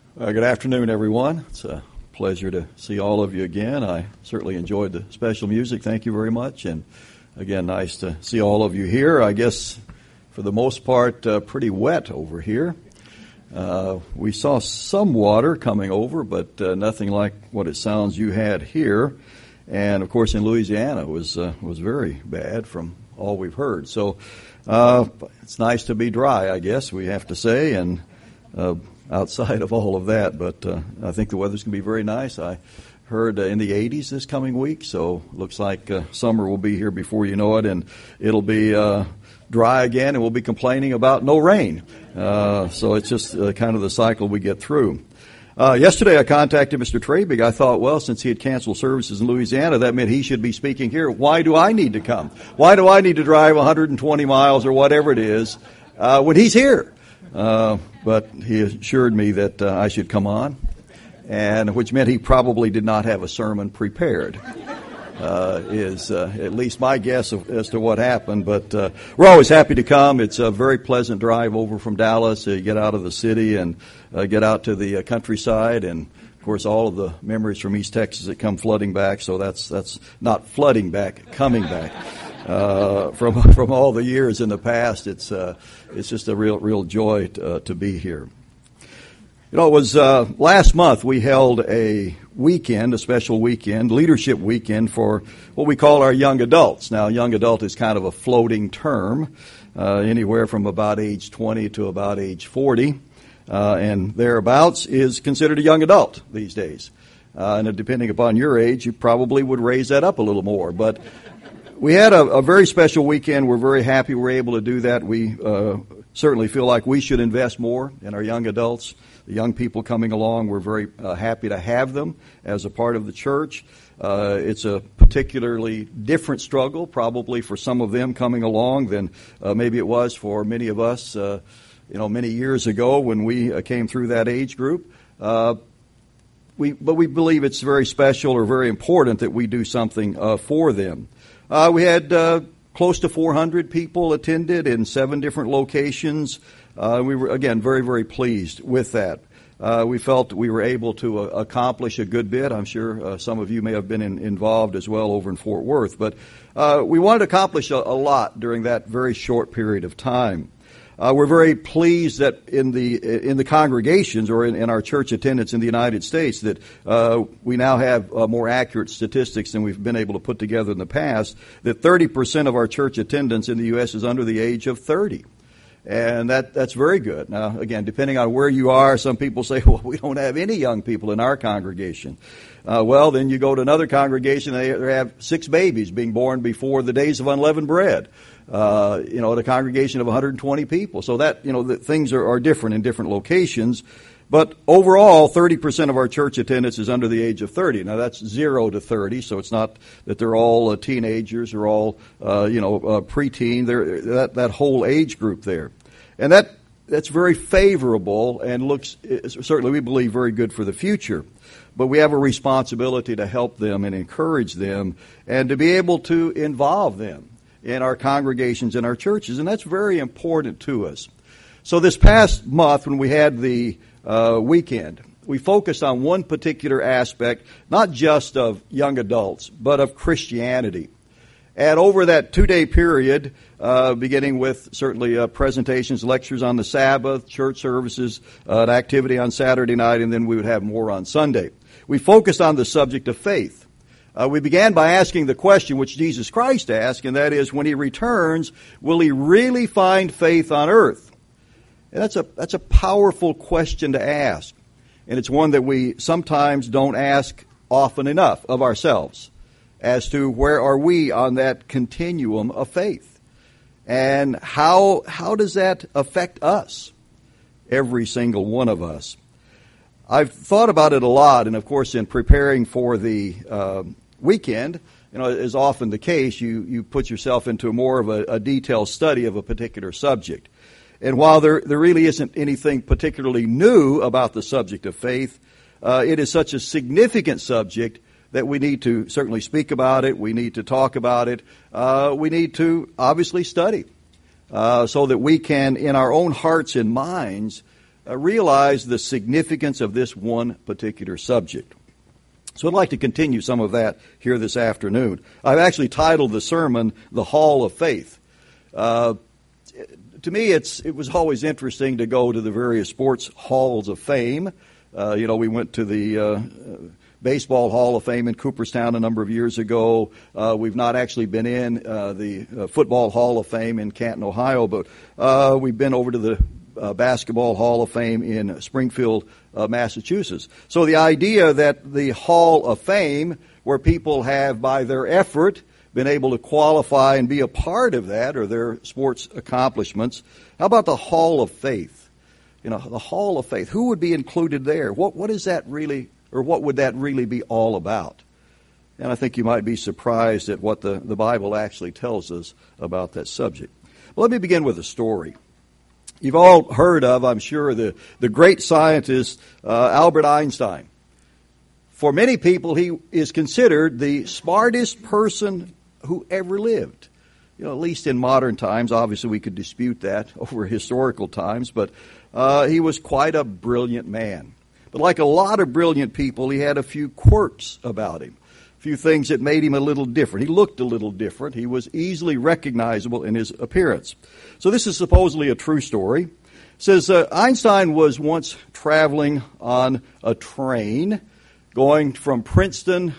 Good afternoon, everyone. It's a pleasure to see all of you again. I certainly enjoyed the special music. Thank you very much. And again, nice to see all of you here. I guess for the most part, pretty wet over here. We saw some water coming over, but nothing like what it sounds you had here. And of course, in Louisiana, it was very bad from all we've heard. So it's nice to be dry, I guess we have to say, and outside of all of that, but I think the weather's going to be very nice. I heard in the 80s this coming week, so looks like summer will be here before you know it, and it'll be dry again, and we'll be complaining about no rain. So it's just kind of the cycle we get through. Yesterday I contacted Mr. Trabig. I thought, well, since he had canceled services in Louisiana, that meant he should be speaking here. Why do I need to come? Why do I need to drive 120 miles or whatever it is when he's here? But he assured me that I should come on, and which meant he probably did not have a sermon prepared. Is at least my guess as to what happened. But we're always happy to come. It's a very pleasant drive over from Dallas. You get out of the city and get out to the countryside, and of course all of the memories from East Texas that come flooding back. So that's not flooding back, coming back. From all the years in the past, it's just a real joy to be here. You know, it was last month we held a special weekend, leadership weekend for what we call our young adults. Now, young adult is kind of a floating term, anywhere from about age 20 to about age 40, and thereabouts is considered a young adult these days. And depending upon your age, you probably would raise that up a little more, but we had a very special weekend. We're very happy we're able to do that. We certainly feel like we should invest more in our young adults, the young people coming along. We're very happy to have them as a part of the church. It's a particularly different struggle, probably for some of them coming along than maybe it was for many of us, many years ago when we came through that age group. But we believe it's very special or very important that we do something for them. We had close to 400 people attended in 7 different locations. We were, again, very, very pleased with that. We felt we were able to accomplish a good bit. I'm sure some of you may have been involved as well over in Fort Worth. But we wanted to accomplish a lot during that very short period of time. We're very pleased that in the congregations or in our church attendance in the United States that we now have more accurate statistics than we've been able to put together in the past, that 30% of our church attendance in the U.S. is under the age of 30. And that's very good. Now, again, depending on where you are, some people say, well, we don't have any young people in our congregation. Well, then you go to another congregation, they have 6 babies being born before the days of unleavened bread. At a congregation of 120 people. So that, things are different in different locations. But overall, 30% of our church attendance is under the age of 30. Now, that's 0 to 30, so it's not that they're all teenagers or all, preteen. They're that whole age group there. And that's very favorable and looks, certainly we believe, very good for the future. But we have a responsibility to help them and encourage them and to be able to involve them in our congregations and our churches, and that's very important to us. So this past month when we had the weekend, we focused on one particular aspect, not just of young adults, but of Christianity. And over that 2-day period, beginning with certainly presentations, lectures on the Sabbath, church services, an activity on Saturday night, and then we would have more on Sunday. We focused on the subject of faith. We began by asking the question which Jesus Christ asked, and that is, when He returns, will He really find faith on earth? And that's a powerful question to ask, and it's one that we sometimes don't ask often enough of ourselves, as to where are we on that continuum of faith, and how does that affect us, every single one of us. I've thought about it a lot, and of course in preparing for the weekend, is often the case, you put yourself into more of a detailed study of a particular subject. And while there really isn't anything particularly new about the subject of faith, it is such a significant subject that we need to certainly speak about it, we need to talk about it, we need to obviously study, so that we can, in our own hearts and minds, realize the significance of this one particular subject. So I'd like to continue some of that here this afternoon. I've actually titled the sermon, The Hall of Faith. To me, it was always interesting to go to the various sports halls of fame. We went to the Baseball Hall of Fame in Cooperstown a number of years ago. We've not actually been in the Football Hall of Fame in Canton, Ohio, but we've been over to the Basketball Hall of Fame in Springfield, Massachusetts. So the idea that the Hall of Fame, where people have, by their effort, been able to qualify and be a part of that or their sports accomplishments. How about the Hall of Faith? The Hall of Faith. Who would be included there? What is that really, or what would that really be all about? And I think you might be surprised at what the Bible actually tells us about that subject. Well, let me begin with a story. You've all heard of, I'm sure, the great scientist Albert Einstein. For many people, he is considered the smartest person who ever lived. At least in modern times. Obviously, we could dispute that over historical times, but he was quite a brilliant man. But like a lot of brilliant people, he had a few quirks about him, a few things that made him a little different. He looked a little different. He was easily recognizable in his appearance. So this is supposedly a true story. It says Einstein was once traveling on a train going from Princeton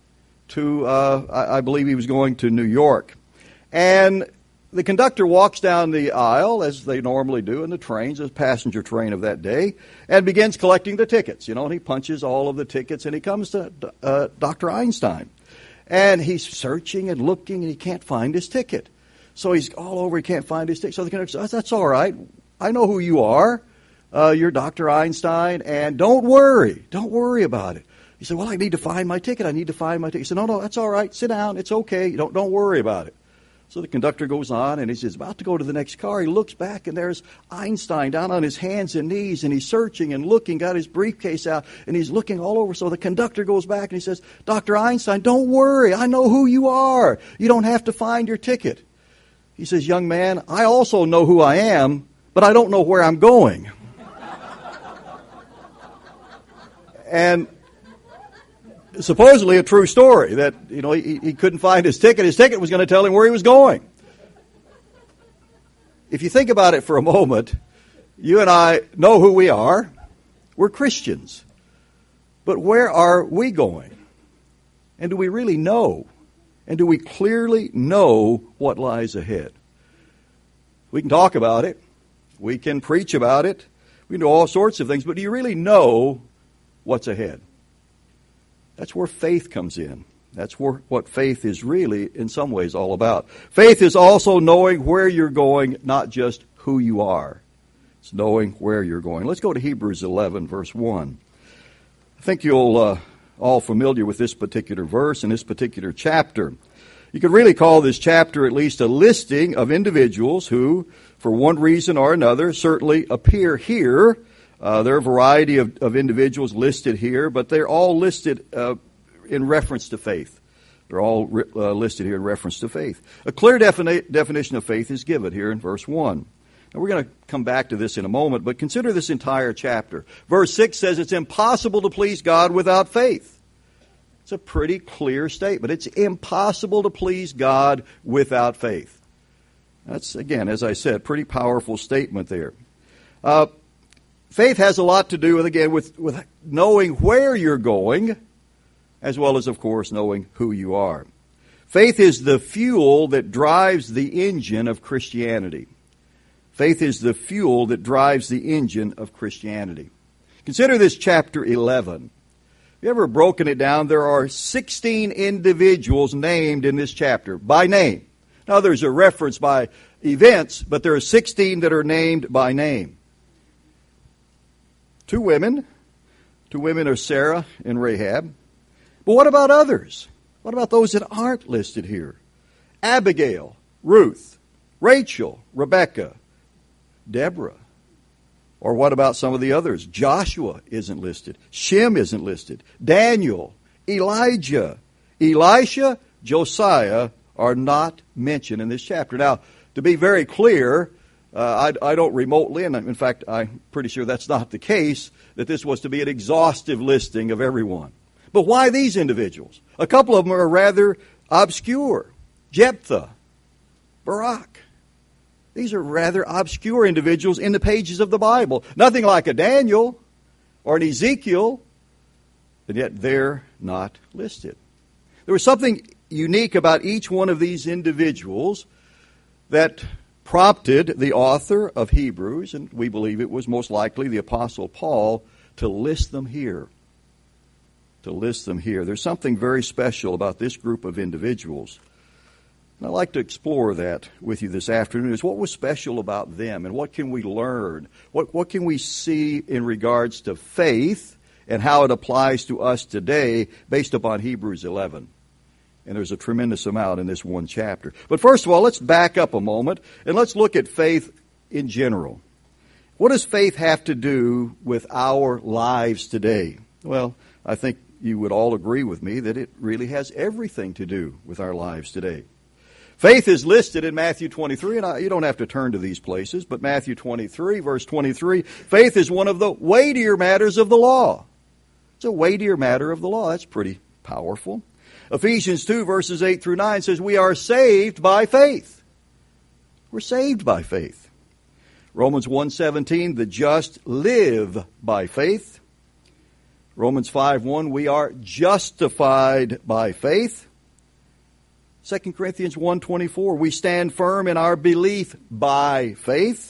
to, I believe he was going to New York. And the conductor walks down the aisle, as they normally do in the trains, a passenger train of that day, and begins collecting the tickets. And he punches all of the tickets, and he comes to Dr. Einstein. And he's searching and looking, and he can't find his ticket. So he's all over, he can't find his ticket. So the conductor says, "That's all right. I know who you are. You're Dr. Einstein, and don't worry about it." He said, "Well, I need to find my ticket. He said, No, that's all right. Sit down. It's okay. Don't worry about it." So the conductor goes on, and he's about to go to the next car. He looks back, and there's Einstein down on his hands and knees, and he's searching and looking, got his briefcase out, and he's looking all over. So the conductor goes back, and he says, "Dr. Einstein, don't worry. I know who you are. You don't have to find your ticket." He says, "Young man, I also know who I am, but I don't know where I'm going." And supposedly a true story that, he couldn't find his ticket. His ticket was going to tell him where he was going. If you think about it for a moment, you and I know who we are. We're Christians. But where are we going? And do we really know? And do we clearly know what lies ahead? We can talk about it. We can preach about it. We can do all sorts of things. But do you really know what's ahead? That's where faith comes in. That's what faith is really, in some ways, all about. Faith is also knowing where you're going, not just who you are. It's knowing where you're going. Let's go to Hebrews 11, verse 1. I think you'll all familiar with this particular verse and this particular chapter. You could really call this chapter at least a listing of individuals who, for one reason or another, certainly appear here. There are a variety of individuals listed here, but they're all listed in reference to faith. They're all listed here in reference to faith. A clear definition of faith is given here in verse 1. And we're going to come back to this in a moment, but consider this entire chapter. Verse 6 says it's impossible to please God without faith. It's a pretty clear statement. It's impossible to please God without faith. That's, again, as I said, pretty powerful statement there. Faith has a lot to do with knowing where you're going, as well as, of course, knowing who you are. Faith is the fuel that drives the engine of Christianity. Faith is the fuel that drives the engine of Christianity. Consider this chapter 11. Have you ever broken it down? There are 16 individuals named in this chapter by name. Now, there's a reference by events, but there are 16 that are named by name. Two women are Sarah and Rahab. But what about others? What about those that aren't listed here? Abigail, Ruth, Rachel, Rebecca, Deborah. Or what about some of the others? Joshua isn't listed. Shem isn't listed. Daniel, Elijah, Elisha, Josiah are not mentioned in this chapter. Now, to be very clear, I don't remotely, and in fact, I'm pretty sure that's not the case, that this was to be an exhaustive listing of everyone. But why these individuals? A couple of them are rather obscure. Jephthah, Barak. These are rather obscure individuals in the pages of the Bible. Nothing like a Daniel or an Ezekiel, and yet they're not listed. There was something unique about each one of these individuals that prompted the author of Hebrews, and we believe it was most likely the Apostle Paul, to list them here. To list them here. There's something very special about this group of individuals. And I'd like to explore that with you this afternoon, is what was special about them and what can we learn? What can we see in regards to faith and how it applies to us today based upon Hebrews 11? And there's a tremendous amount in this one chapter. But first of all, let's back up a moment and let's look at faith in general. What does faith have to do with our lives today? Well, I think you would all agree with me that it really has everything to do with our lives today. Faith is listed in Matthew 23, and you don't have to turn to these places, but Matthew 23, verse 23, faith is one of the weightier matters of the law. It's a weightier matter of the law. That's pretty powerful. Ephesians 2, verses 8 through 9 says we are saved by faith. We're saved by faith. Romans 1:17, the just live by faith. Romans 5:1, we are justified by faith. 2 Corinthians 1:24, we stand firm in our belief by faith.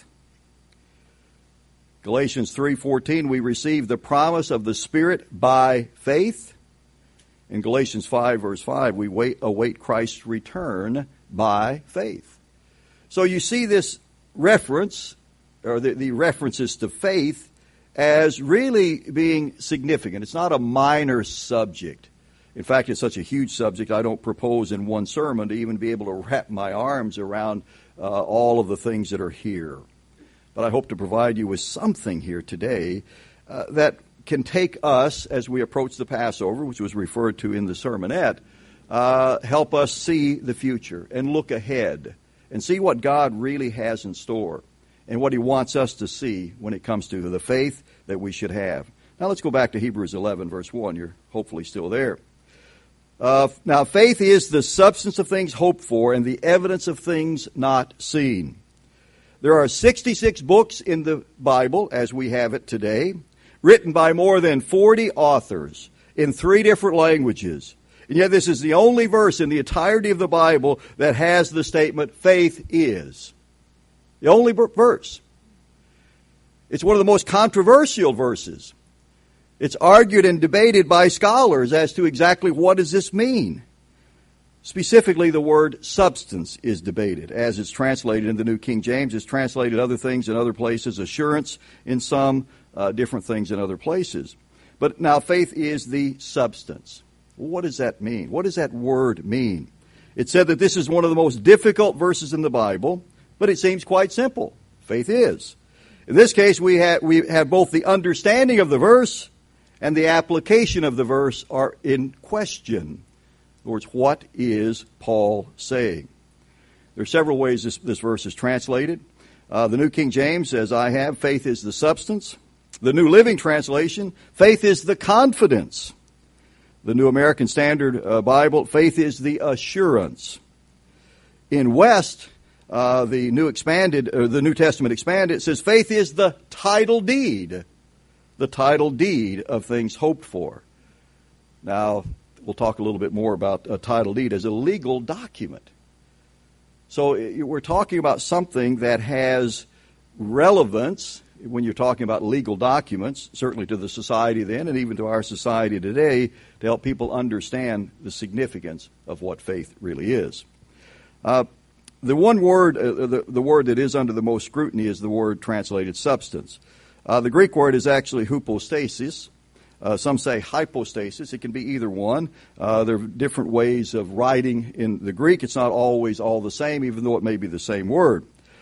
Galatians 3:14, we receive the promise of the Spirit by faith. In Galatians 5, verse 5, we await Christ's return by faith. So you see this reference, or the references to faith, as really being significant. It's not a minor subject. In fact, it's such a huge subject, I don't propose in one sermon to even be able to wrap my arms around all of the things that are here. But I hope to provide you with something here today that can take us, as we approach the Passover, which was referred to in the sermonette, help us see the future and look ahead and see what God really has in store and what He wants us to see when it comes to the faith that we should have. Now let's go back to Hebrews 11, verse 1. You're hopefully still there. Now faith is the substance of things hoped for and the evidence of things not seen. There are 66 books in the Bible, as we have it today, written by more than 40 authors in 3 different languages. And yet this is the only verse in the entirety of the Bible that has the statement, faith is. The only verse. It's one of the most controversial verses. It's argued and debated by scholars as to exactly what does this mean. Specifically, the word substance is debated, as it's translated in the New King James. It's translated other things in other places, assurance in some, different things in other places. But now faith is the substance. Well, what does that mean? What does that word mean? It said that this is one of the most difficult verses in the Bible, but it seems quite simple. Faith is. In this case, we have both the understanding of the verse and the application of the verse are in question. In other words, what is Paul saying? There are several ways this verse is translated. The New King James says, I have, faith is the substance. The New Living Translation, faith is the confidence. The New American Standard Bible, faith is the assurance. In West, the New Testament Expanded, it says faith is the title deed. The title deed of things hoped for. Now, we'll talk a little bit more about a title deed as a legal document. So we're talking about something that has relevance when you're talking about legal documents, certainly to the society then and even to our society today, to help people understand the significance of what faith really is. The one word, the word that is under the most scrutiny is the word translated substance. The Greek word is actually hypostasis. Some say hypostasis. It can be either one. There are different ways of writing in the Greek. It's not always all the same, even though it may be the same word.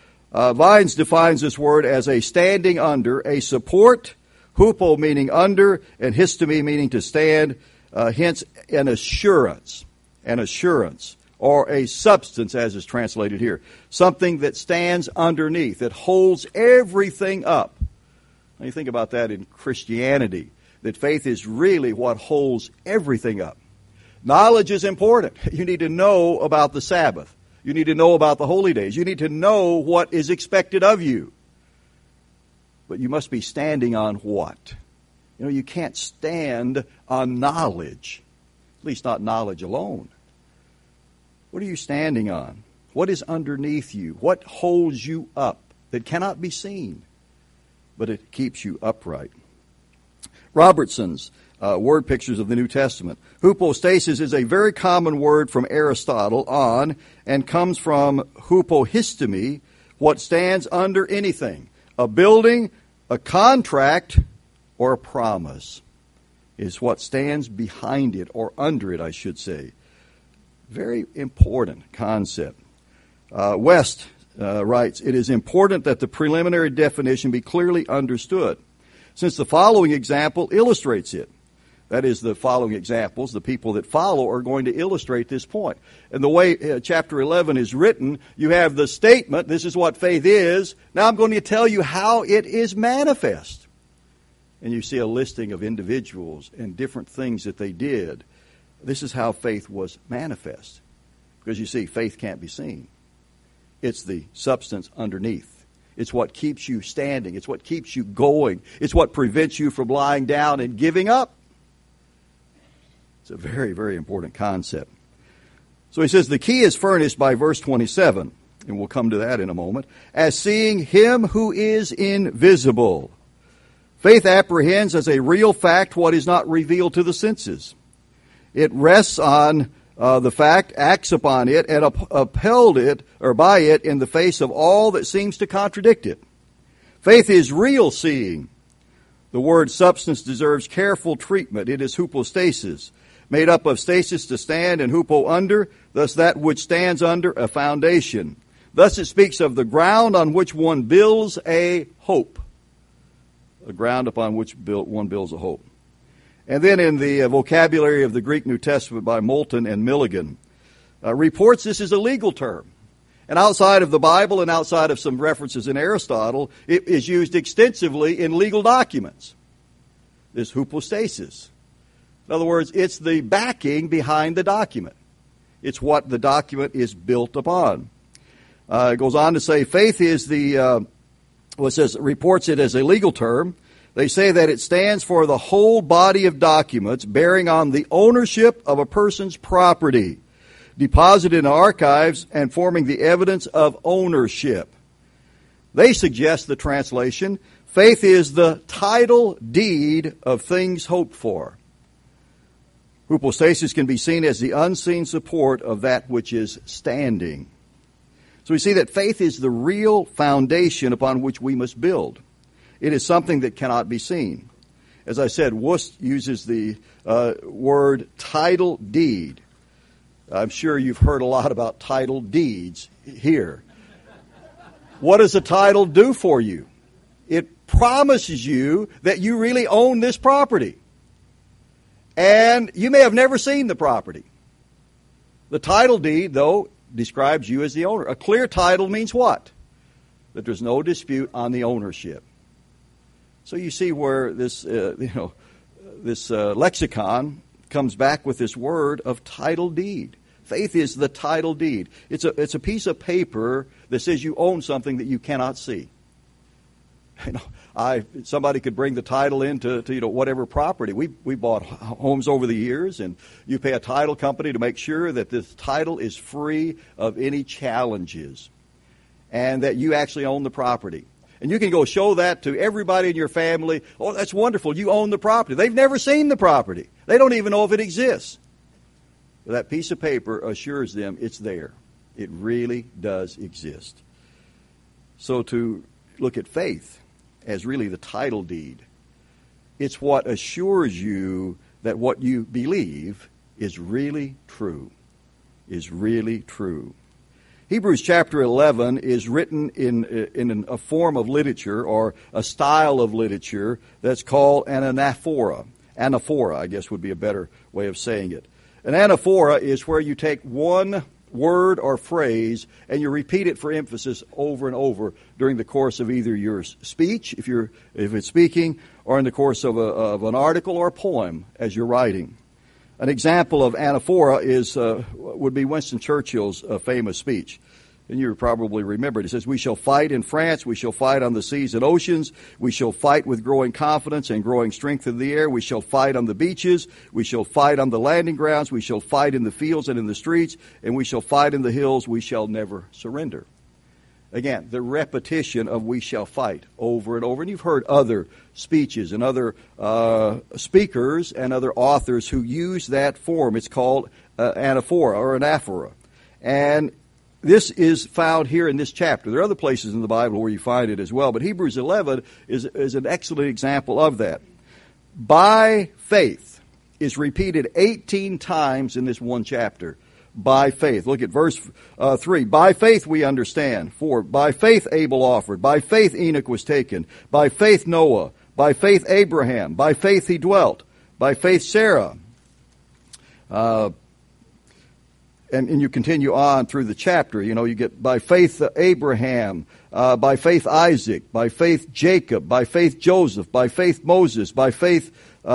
Vines defines this word as a standing under, a support, hupo meaning under, and histemi meaning to stand, hence an assurance, or a substance, as is translated here. Something that stands underneath, that holds everything up. Now you think about that in Christianity, that faith is really what holds everything up. Knowledge is important. You need to know about the Sabbath. You need to know about the holy days. You need to know what is expected of you. But you must be standing on what? You know, you can't stand on knowledge, at least not knowledge alone. What are you standing on? What is underneath you? What holds you up that cannot be seen, but it keeps you upright? Robertson's word pictures of the New Testament. Hypostasis is a very common word from Aristotle on and comes from hypohistemi, what stands under anything. A building, a contract, or a promise is what stands behind it, or under it, I should say. Very important concept. West writes, it is important that the preliminary definition be clearly understood, since the following example illustrates it. That is, the following examples, the people that follow are going to illustrate this point. And the way chapter 11 is written, you have the statement, this is what faith is. Now I'm going to tell you how it is manifest. And you see a listing of individuals and different things that they did. This is how faith was manifest. Because you see, faith can't be seen. It's the substance underneath. It's what keeps you standing. It's what keeps you going. It's what prevents you from lying down and giving up. It's a very, very important concept. So he says the key is furnished by verse 27, and we'll come to that in a moment, as seeing him who is invisible. Faith apprehends as a real fact what is not revealed to the senses. It rests on the fact, acts upon it, and upheld it, or by it, in the face of all that seems to contradict it. Faith is real seeing. The word substance deserves careful treatment. It is hypostasis, made up of stasis to stand and hupo under, thus that which stands under a foundation. Thus it speaks of the ground on which one builds a hope. The ground upon which one builds a hope. And then in the vocabulary of the Greek New Testament by Moulton and Milligan, reports this is a legal term. And outside of the Bible and outside of some references in Aristotle, it is used extensively in legal documents. This hypostasis. In other words, it's the backing behind the document. It's what the document is built upon. It goes on to say faith is reports it as a legal term. They say that it stands for the whole body of documents bearing on the ownership of a person's property, deposited in archives and forming the evidence of ownership. They suggest the translation, faith is the title deed of things hoped for. Hypostasis can be seen as the unseen support of that which is standing. So we see that faith is the real foundation upon which we must build. It is something that cannot be seen. As I said, Wust uses the word title deed. I'm sure you've heard a lot about title deeds here. What does a title do for you? It promises you that you really own this property. And you may have never seen the property. The title deed, though, describes you as the owner. A clear title means what? That there's no dispute on the ownership. So you see where this lexicon comes back with this word of title deed. Faith is the title deed. It's a piece of paper that says you own something that you cannot see. Somebody could bring the title into whatever property. We bought homes over the years, and you pay a title company to make sure that this title is free of any challenges, and that you actually own the property. And you can go show that to everybody in your family. Oh, that's wonderful. You own the property. They've never seen the property. They don't even know if it exists. But that piece of paper assures them it's there. It really does exist. So to look at faith as really the title deed, it's what assures you that what you believe is really true. Is really true. Hebrews chapter 11 is written in a form of literature, or a style of literature, that's called an anaphora. Anaphora, I guess, would be a better way of saying it. An anaphora is where you take one word or phrase, and you repeat it for emphasis over and over during the course of either your speech, if it's speaking, or in the course of an article or a poem as you're writing. An example of anaphora would be Winston Churchill's famous speech. And you probably remember it. It says, "We shall fight in France. We shall fight on the seas and oceans. We shall fight with growing confidence and growing strength in the air. We shall fight on the beaches. We shall fight on the landing grounds. We shall fight in the fields and in the streets. And we shall fight in the hills. We shall never surrender." Again, the repetition of "we shall fight" over and over. And you've heard other speeches and other speakers and other authors who use that form. It's called anaphora or anaphora. And this is found here in this chapter. There are other places in the Bible where you find it as well, but Hebrews 11 is an excellent example of that. By faith is repeated 18 times in this one chapter. By faith. Look at verse 3. By faith we understand. 4. By faith Abel offered. By faith Enoch was taken. By faith Noah. By faith Abraham. By faith he dwelt. By faith Sarah. And you continue on through the chapter. You know, you get by faith Abraham, by faith Isaac, by faith Jacob, by faith Joseph, by faith Moses, by faith,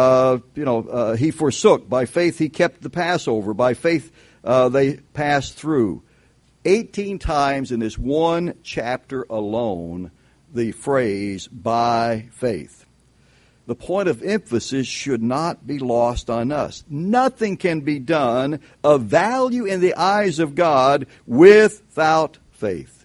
he forsook, by faith he kept the Passover, by faith they passed through. 18 times in this one chapter alone, the phrase by faith. The point of emphasis should not be lost on us. Nothing can be done of value in the eyes of God without faith.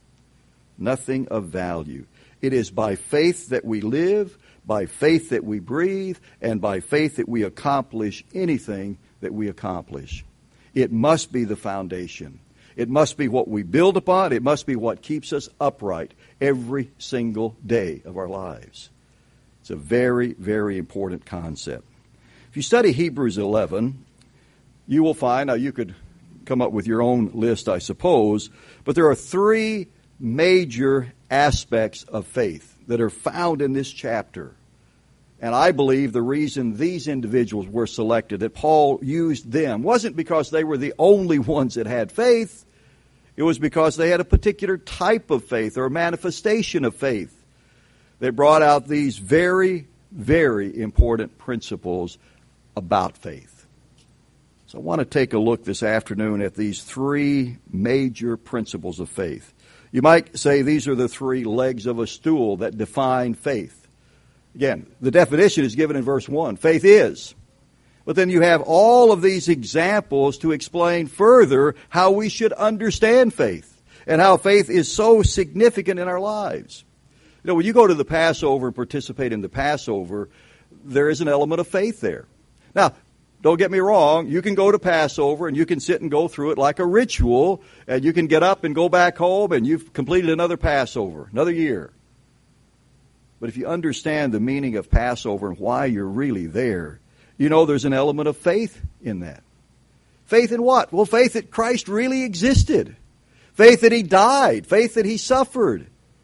Nothing of value. It is by faith that we live, by faith that we breathe, and by faith that we accomplish anything that we accomplish. It must be the foundation. It must be what we build upon. It must be what keeps us upright every single day of our lives. It's a very, very important concept. If you study Hebrews 11, you will find, now you could come up with your own list, I suppose, but there are three major aspects of faith that are found in this chapter. And I believe the reason these individuals were selected, that Paul used them, wasn't because they were the only ones that had faith. It was because they had a particular type of faith or a manifestation of faith that brought out these very, very important principles about faith. So I want to take a look this afternoon at these three major principles of faith. You might say these are the three legs of a stool that define faith. Again, the definition is given in verse 1. Faith is. But then you have all of these examples to explain further how we should understand faith and how faith is so significant in our lives. You know, when you go to the Passover and participate in the Passover, there is an element of faith there. Now, don't get me wrong, you can go to Passover and you can sit and go through it like a ritual, and you can get up and go back home and you've completed another Passover, another year. But if you understand the meaning of Passover and why you're really there, you know there's an element of faith in that. Faith in what? Well, faith that Christ really existed. Faith that He died. Faith that He suffered.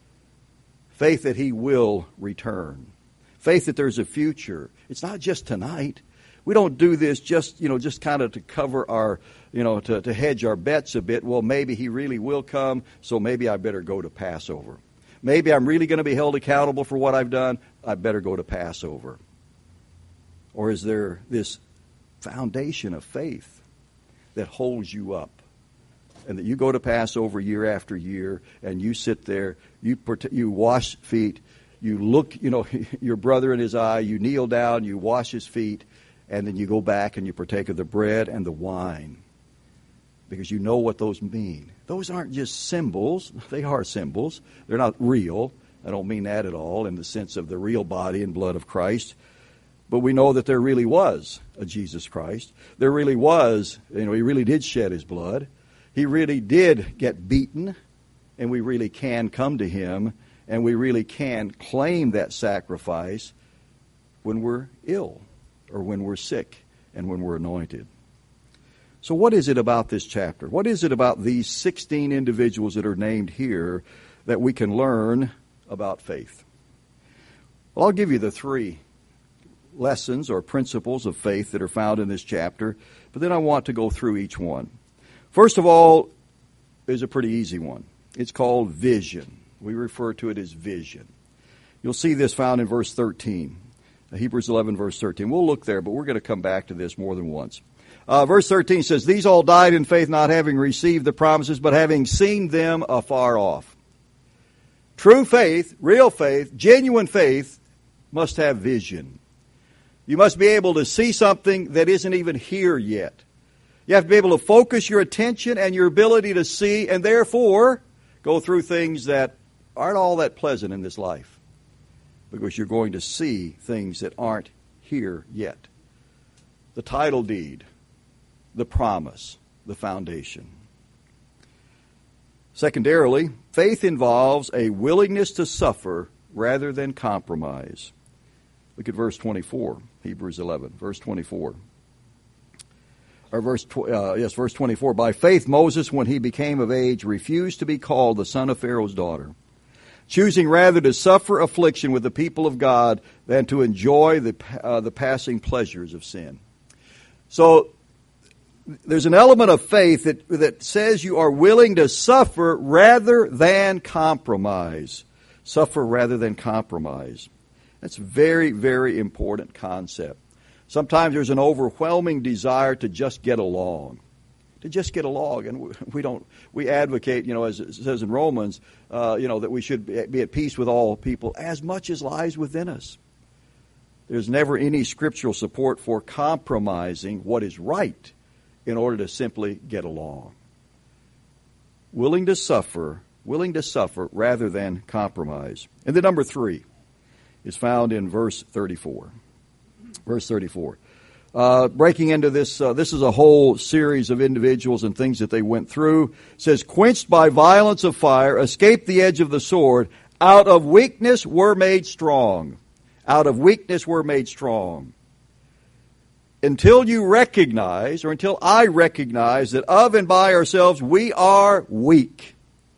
Faith that He will return. Faith that there's a future. It's not just tonight. We don't do this just kind of to cover our, to hedge our bets a bit. Well, maybe He really will come, so maybe I better go to Passover. Maybe I'm really going to be held accountable for what I've done. I better go to Passover. Or is there this foundation of faith that holds you up? And that you go to Passover year after year, and you sit there, you wash feet, you look, your brother in his eye, you kneel down, you wash his feet, and then you go back and you partake of the bread and the wine. Because you know what those mean. Those aren't just symbols. They are symbols. They're not real. I don't mean that at all in the sense of the real body and blood of Christ. But we know that there really was a Jesus Christ. There really was, He really did shed His blood. He really did get beaten, and we really can come to Him, and we really can claim that sacrifice when we're ill, or when we're sick, and when we're anointed. So what is it about this chapter? What is it about these 16 individuals that are named here that we can learn about faith? Well, I'll give you the three lessons or principles of faith that are found in this chapter, but then I want to go through each one. First of all is a pretty easy one. It's called vision. We refer to it as vision. You'll see this found in verse 13. Hebrews 11, verse 13. We'll look there, but we're going to come back to this more than once. Verse 13 says, "These all died in faith, not having received the promises, but having seen them afar off." True faith, real faith, genuine faith must have vision. You must be able to see something that isn't even here yet. You have to be able to focus your attention and your ability to see, and therefore go through things that aren't all that pleasant in this life, because you're going to see things that aren't here yet. The title deed, the promise, the foundation. Secondarily, faith involves a willingness to suffer rather than compromise. Look at verse 24, Hebrews 11, verse 24. Verse 24. "By faith Moses, when he became of age, refused to be called the son of Pharaoh's daughter, choosing rather to suffer affliction with the people of God than to enjoy the passing pleasures of sin." So there's an element of faith that says you are willing to suffer rather than compromise. Suffer rather than compromise. That's a very, very important concept. Sometimes there's an overwhelming desire to just get along. To just get along. And we advocate, as it says in Romans, that we should be at peace with all people as much as lies within us. There's never any scriptural support for compromising what is right in order to simply get along. Willing to suffer rather than compromise. And then number 3 is found in verse 34. Verse 34. Breaking into this, this is a whole series of individuals and things that they went through. It says, "Quenched by violence of fire, escaped the edge of the sword, out of weakness were made strong." Out of weakness were made strong. Until you recognize, or until I recognize, that of and by ourselves we are weak,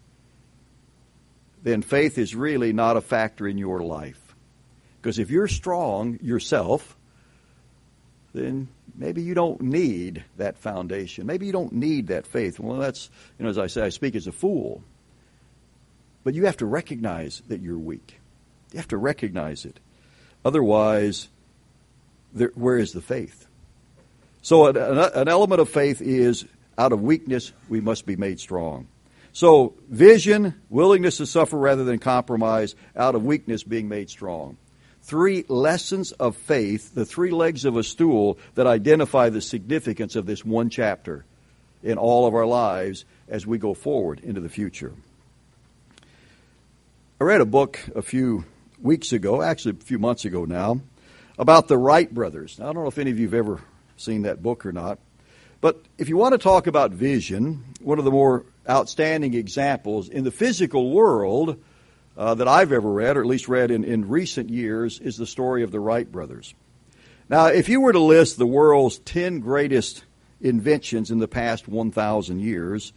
then faith is really not a factor in your life. Because if you're strong yourself, then maybe you don't need that foundation. Maybe you don't need that faith. Well, that's, as I say, I speak as a fool. But you have to recognize that you're weak. You have to recognize it. Otherwise, where is the faith? So an element of faith is, out of weakness, we must be made strong. So vision, willingness to suffer rather than compromise, out of weakness being made strong. 3 lessons of faith, the 3 legs of a stool that identify the significance of this one chapter in all of our lives as we go forward into the future. I read a book a few weeks ago, actually a few months ago now, about the Wright brothers. Now, I don't know if any of you have ever seen that book or not, but if you want to talk about vision, one of the more outstanding examples in the physical world that I've ever read, or at least read in recent years, is the story of the Wright brothers. Now, if you were to list the world's 10 greatest inventions in the past 1,000 years,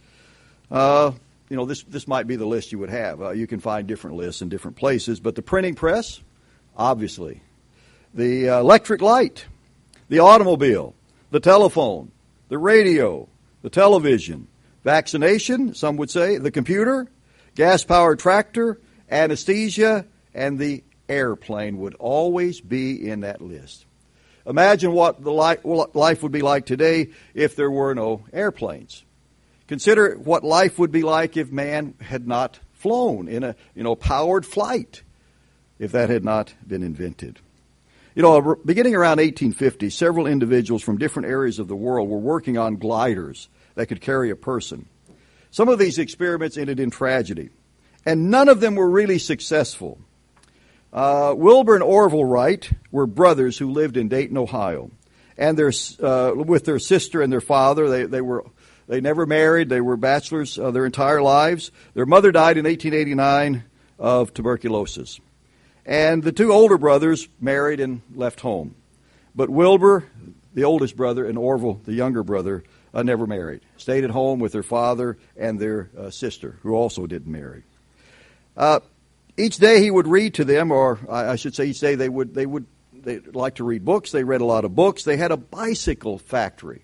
this might be the list you would have. You can find different lists in different places, but the printing press, obviously. The electric light, the automobile, the telephone, the radio, the television, vaccination, some would say, the computer, gas-powered tractor, anesthesia, and the airplane would always be in that list. Imagine what the life would be like today if there were no airplanes. Consider what life would be like if man had not flown in a powered flight, if that had not been invented. Beginning around 1850, several individuals from different areas of the world were working on gliders that could carry a person. Some of these experiments ended in tragedy, and none of them were really successful. Wilbur and Orville Wright were brothers who lived in Dayton, Ohio, and with their sister and their father. They never married. They were bachelors their entire lives. Their mother died in 1889 of tuberculosis. And the 2 older brothers married and left home. But Wilbur, the oldest brother, and Orville, the younger brother, never married. Stayed at home with their father and their sister, who also didn't marry. Each day he would read to them, or I should say each day they like to read books. They read a lot of books. They had a bicycle factory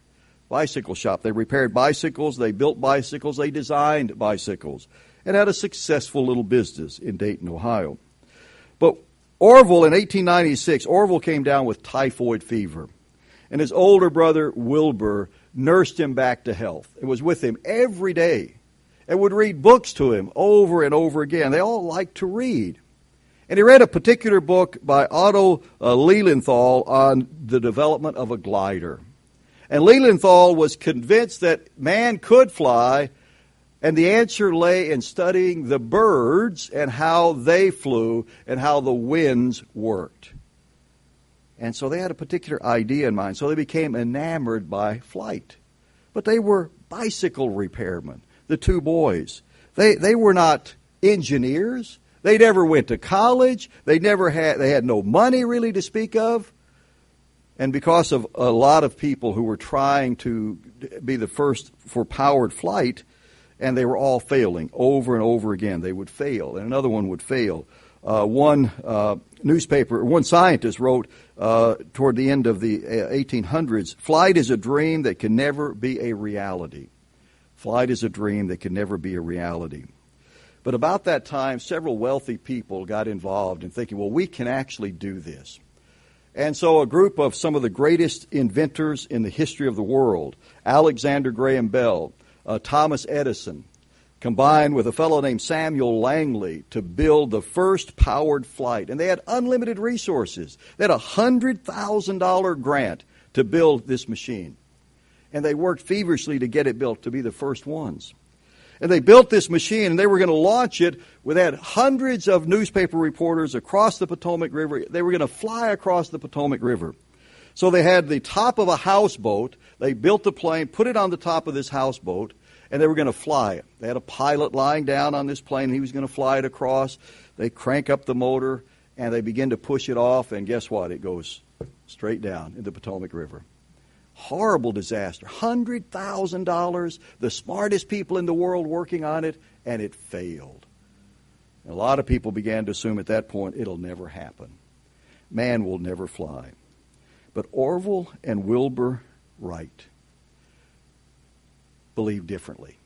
bicycle shop. They repaired bicycles, they built bicycles, they designed bicycles, and had a successful little business in Dayton, Ohio. But Orville, in 1896, Orville came down with typhoid fever, and his older brother, Wilbur, nursed him back to health. It was with him every day and would read books to him over and over again. They all liked to read. And he read a particular book by Otto Lilienthal on the development of a glider. And Lilienthal was convinced that man could fly, and the answer lay in studying the birds and how they flew and how the winds worked. And so they had a particular idea in mind. So they became enamored by flight. But they were bicycle repairmen, the two boys. They were not engineers. They never went to college. They had no money really to speak of. And because of a lot of people who were trying to be the first for powered flight, and they were all failing over and over again. They would fail, and another one would fail. One scientist wrote toward the end of the 1800s, "Flight is a dream that can never be a reality." Flight is a dream that can never be a reality. But about that time, several wealthy people got involved in thinking, well, we can actually do this. And so a group of some of the greatest inventors in the history of the world, Alexander Graham Bell, Thomas Edison, combined with a fellow named Samuel Langley to build the first powered flight. And they had unlimited resources. They had a $100,000 grant to build this machine. And they worked feverishly to get it built, to be the first ones. And they built this machine, and they were going to launch it. They had hundreds of newspaper reporters across the Potomac River. They were going to fly across the Potomac River. So they had the top of a houseboat. They built the plane, put it on the top of this houseboat, and they were going to fly it. They had a pilot lying down on this plane, and he was going to fly it across. They crank up the motor, and they begin to push it off, and guess what? It goes straight down in the Potomac River. Horrible disaster. $100,000, the smartest people in the world working on it, and it failed. And a lot of people began to assume at that point it'll never happen. Man will never fly. But Orville and Wilbur Wright believed differently.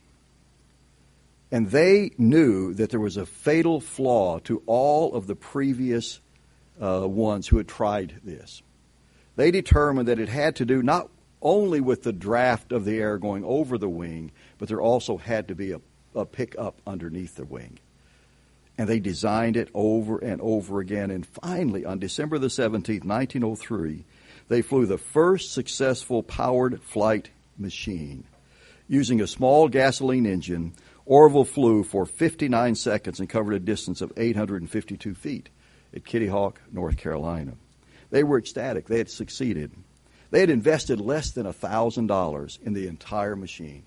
And they knew that there was a fatal flaw to all of the previous ones who had tried this. They determined that it had to do not only with the draft of the air going over the wing, but there also had to be a pickup underneath the wing. And they designed it over and over again. And finally, on December the 17th, 1903, they flew the first successful powered flight machine. Using a small gasoline engine, Orville flew for 59 seconds and covered a distance of 852 feet at Kitty Hawk, North Carolina. They were ecstatic. They had succeeded. They had invested less than $1,000 in the entire machine.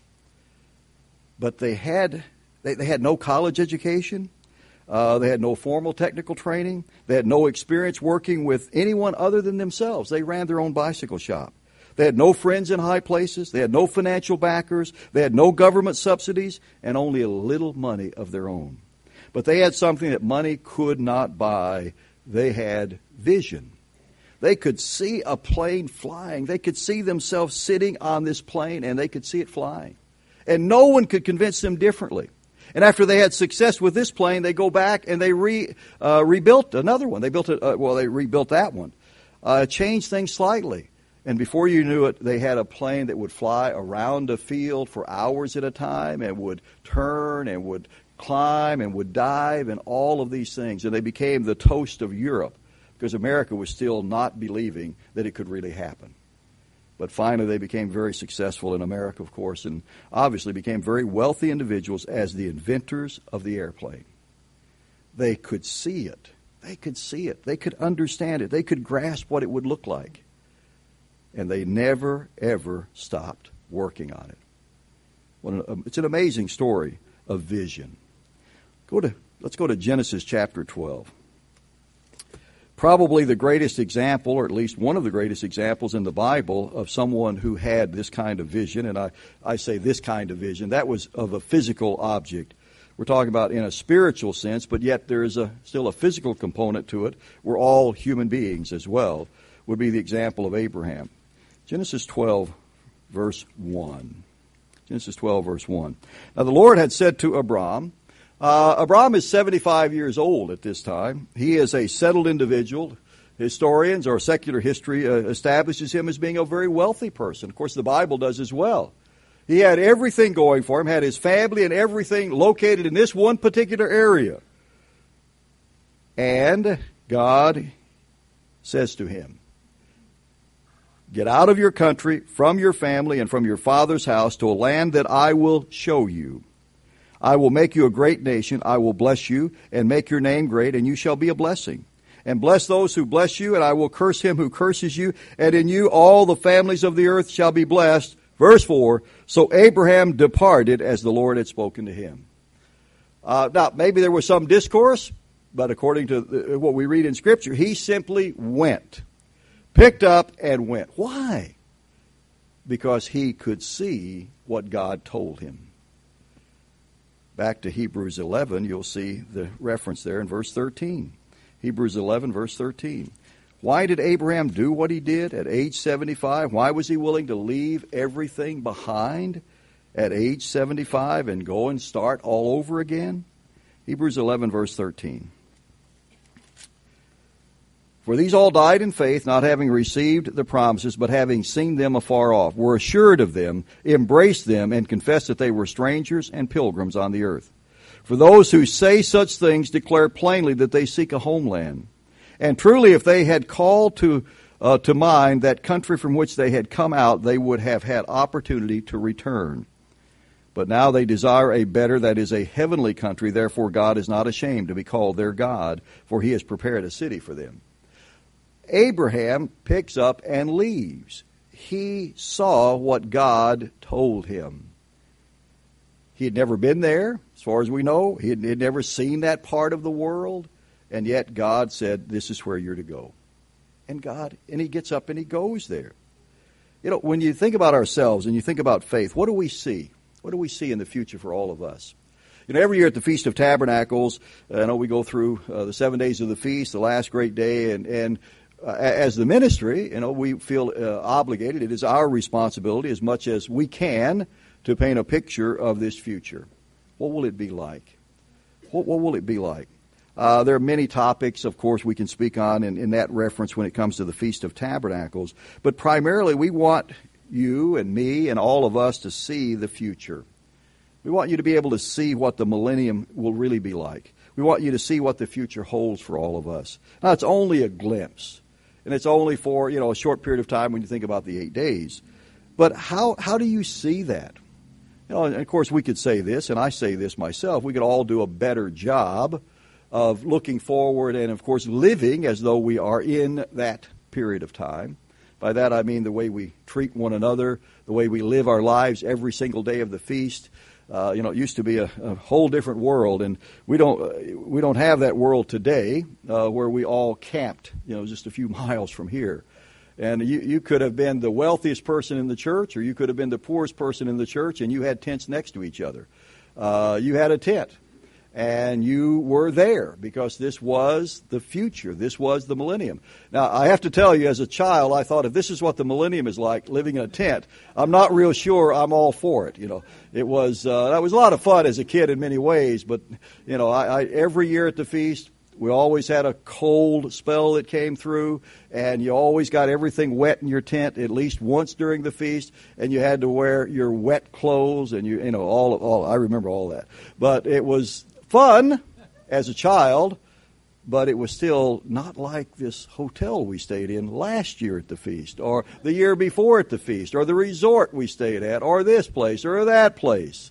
But they had no college education. They had no formal technical training. They had no experience working with anyone other than themselves. They ran their own bicycle shop. They had no friends in high places. They had no financial backers. They had no government subsidies and only a little money of their own. But they had something that money could not buy. They had vision. They could see a plane flying. They could see themselves sitting on this plane, and they could see it flying. And no one could convince them differently. And after they had success with this plane, they go back and they rebuilt another one. They rebuilt that one, changed things slightly. And before you knew it, they had a plane that would fly around a field for hours at a time and would turn and would climb and would dive and all of these things. And they became the toast of Europe, because America was still not believing that it could really happen. But finally, they became very successful in America, of course, and obviously became very wealthy individuals as the inventors of the airplane. They could see it. They could see it. They could understand it. They could grasp what it would look like. And they never, ever stopped working on it. It's an amazing story of vision. Let's go to Genesis chapter 12. Probably the greatest example, or at least one of the greatest examples in the Bible of someone who had this kind of vision, and I say this kind of vision, that was of a physical object. We're talking about in a spiritual sense, but yet there is still a physical component to it. We're all human beings as well, would be the example of Abraham. Genesis 12, verse 1. Genesis 12, verse 1. Now the Lord had said to Abram, Abram is 75 years old at this time. He is a settled individual. Historians or secular history establishes him as being a very wealthy person. Of course, the Bible does as well. He had everything going for him, had his family and everything located in this one particular area. And God says to him, get out of your country, from your family, and from your father's house to a land that I will show you. I will make you a great nation. I will bless you and make your name great, and you shall be a blessing. And bless those who bless you, and I will curse him who curses you, and in you all the families of the earth shall be blessed. Verse 4, so Abraham departed as the Lord had spoken to him. Now, maybe there was some discourse, but according to what we read in Scripture, he simply went, picked up and went. Why? Because he could see what God told him. Back to Hebrews 11, you'll see the reference there in verse 13. Hebrews 11, verse 13. Why did Abraham do what he did at age 75? Why was he willing to leave everything behind at age 75 and go and start all over again? Hebrews 11, verse 13. For these all died in faith, not having received the promises, but having seen them afar off, were assured of them, embraced them, and confessed that they were strangers and pilgrims on the earth. For those who say such things declare plainly that they seek a homeland. And truly, if they had called to mind that country from which they had come out, they would have had opportunity to return. But now they desire a better, that is, a heavenly country. Therefore God is not ashamed to be called their God, for he has prepared a city for them. Abraham picks up and leaves. He saw what God told him. He had never been there, as far as we know. He had never seen that part of the world. And yet God said, this is where you're to go. And he gets up and he goes there. You know, when you think about ourselves and you think about faith, what do we see? What do we see in the future for all of us? You know, every year at the Feast of Tabernacles, I know we go through the 7 days of the feast, the last great day, and as the ministry, you know, we feel obligated. It is our responsibility as much as we can to paint a picture of this future. What will it be like? What will it be like? There are many topics, of course, we can speak on in that reference when it comes to the Feast of Tabernacles. But primarily, we want you and me and all of us to see the future. We want you to be able to see what the millennium will really be like. We want you to see what the future holds for all of us. Now, it's only a glimpse. And it's only for, you know, a short period of time when you think about the 8 days. But how do you see that? You know, and of course, we could say this, and I say this myself. We could all do a better job of looking forward and, of course, living as though we are in that period of time. By that, I mean the way we treat one another, the way we live our lives every single day of the feast. You know, it used to be a whole different world, and we don't have that world today where we all camped, you know, just a few miles from here. And you could have been the wealthiest person in the church, or you could have been the poorest person in the church, and you had tents next to each other. You had a tent, and you were there because this was the future. This was the millennium. Now, I have to tell you, as a child, I thought if this is what the millennium is like, living in a tent, I'm not real sure I'm all for it. You know, it was that was a lot of fun as a kid in many ways. But you know, I every year at the feast, we always had a cold spell that came through, and you always got everything wet in your tent at least once during the feast, and you had to wear your wet clothes, and you know all. I remember all that, but it was fun as a child, but it was still not like this hotel we stayed in last year at the feast, or the year before at the feast, or the resort we stayed at, or this place, or that place.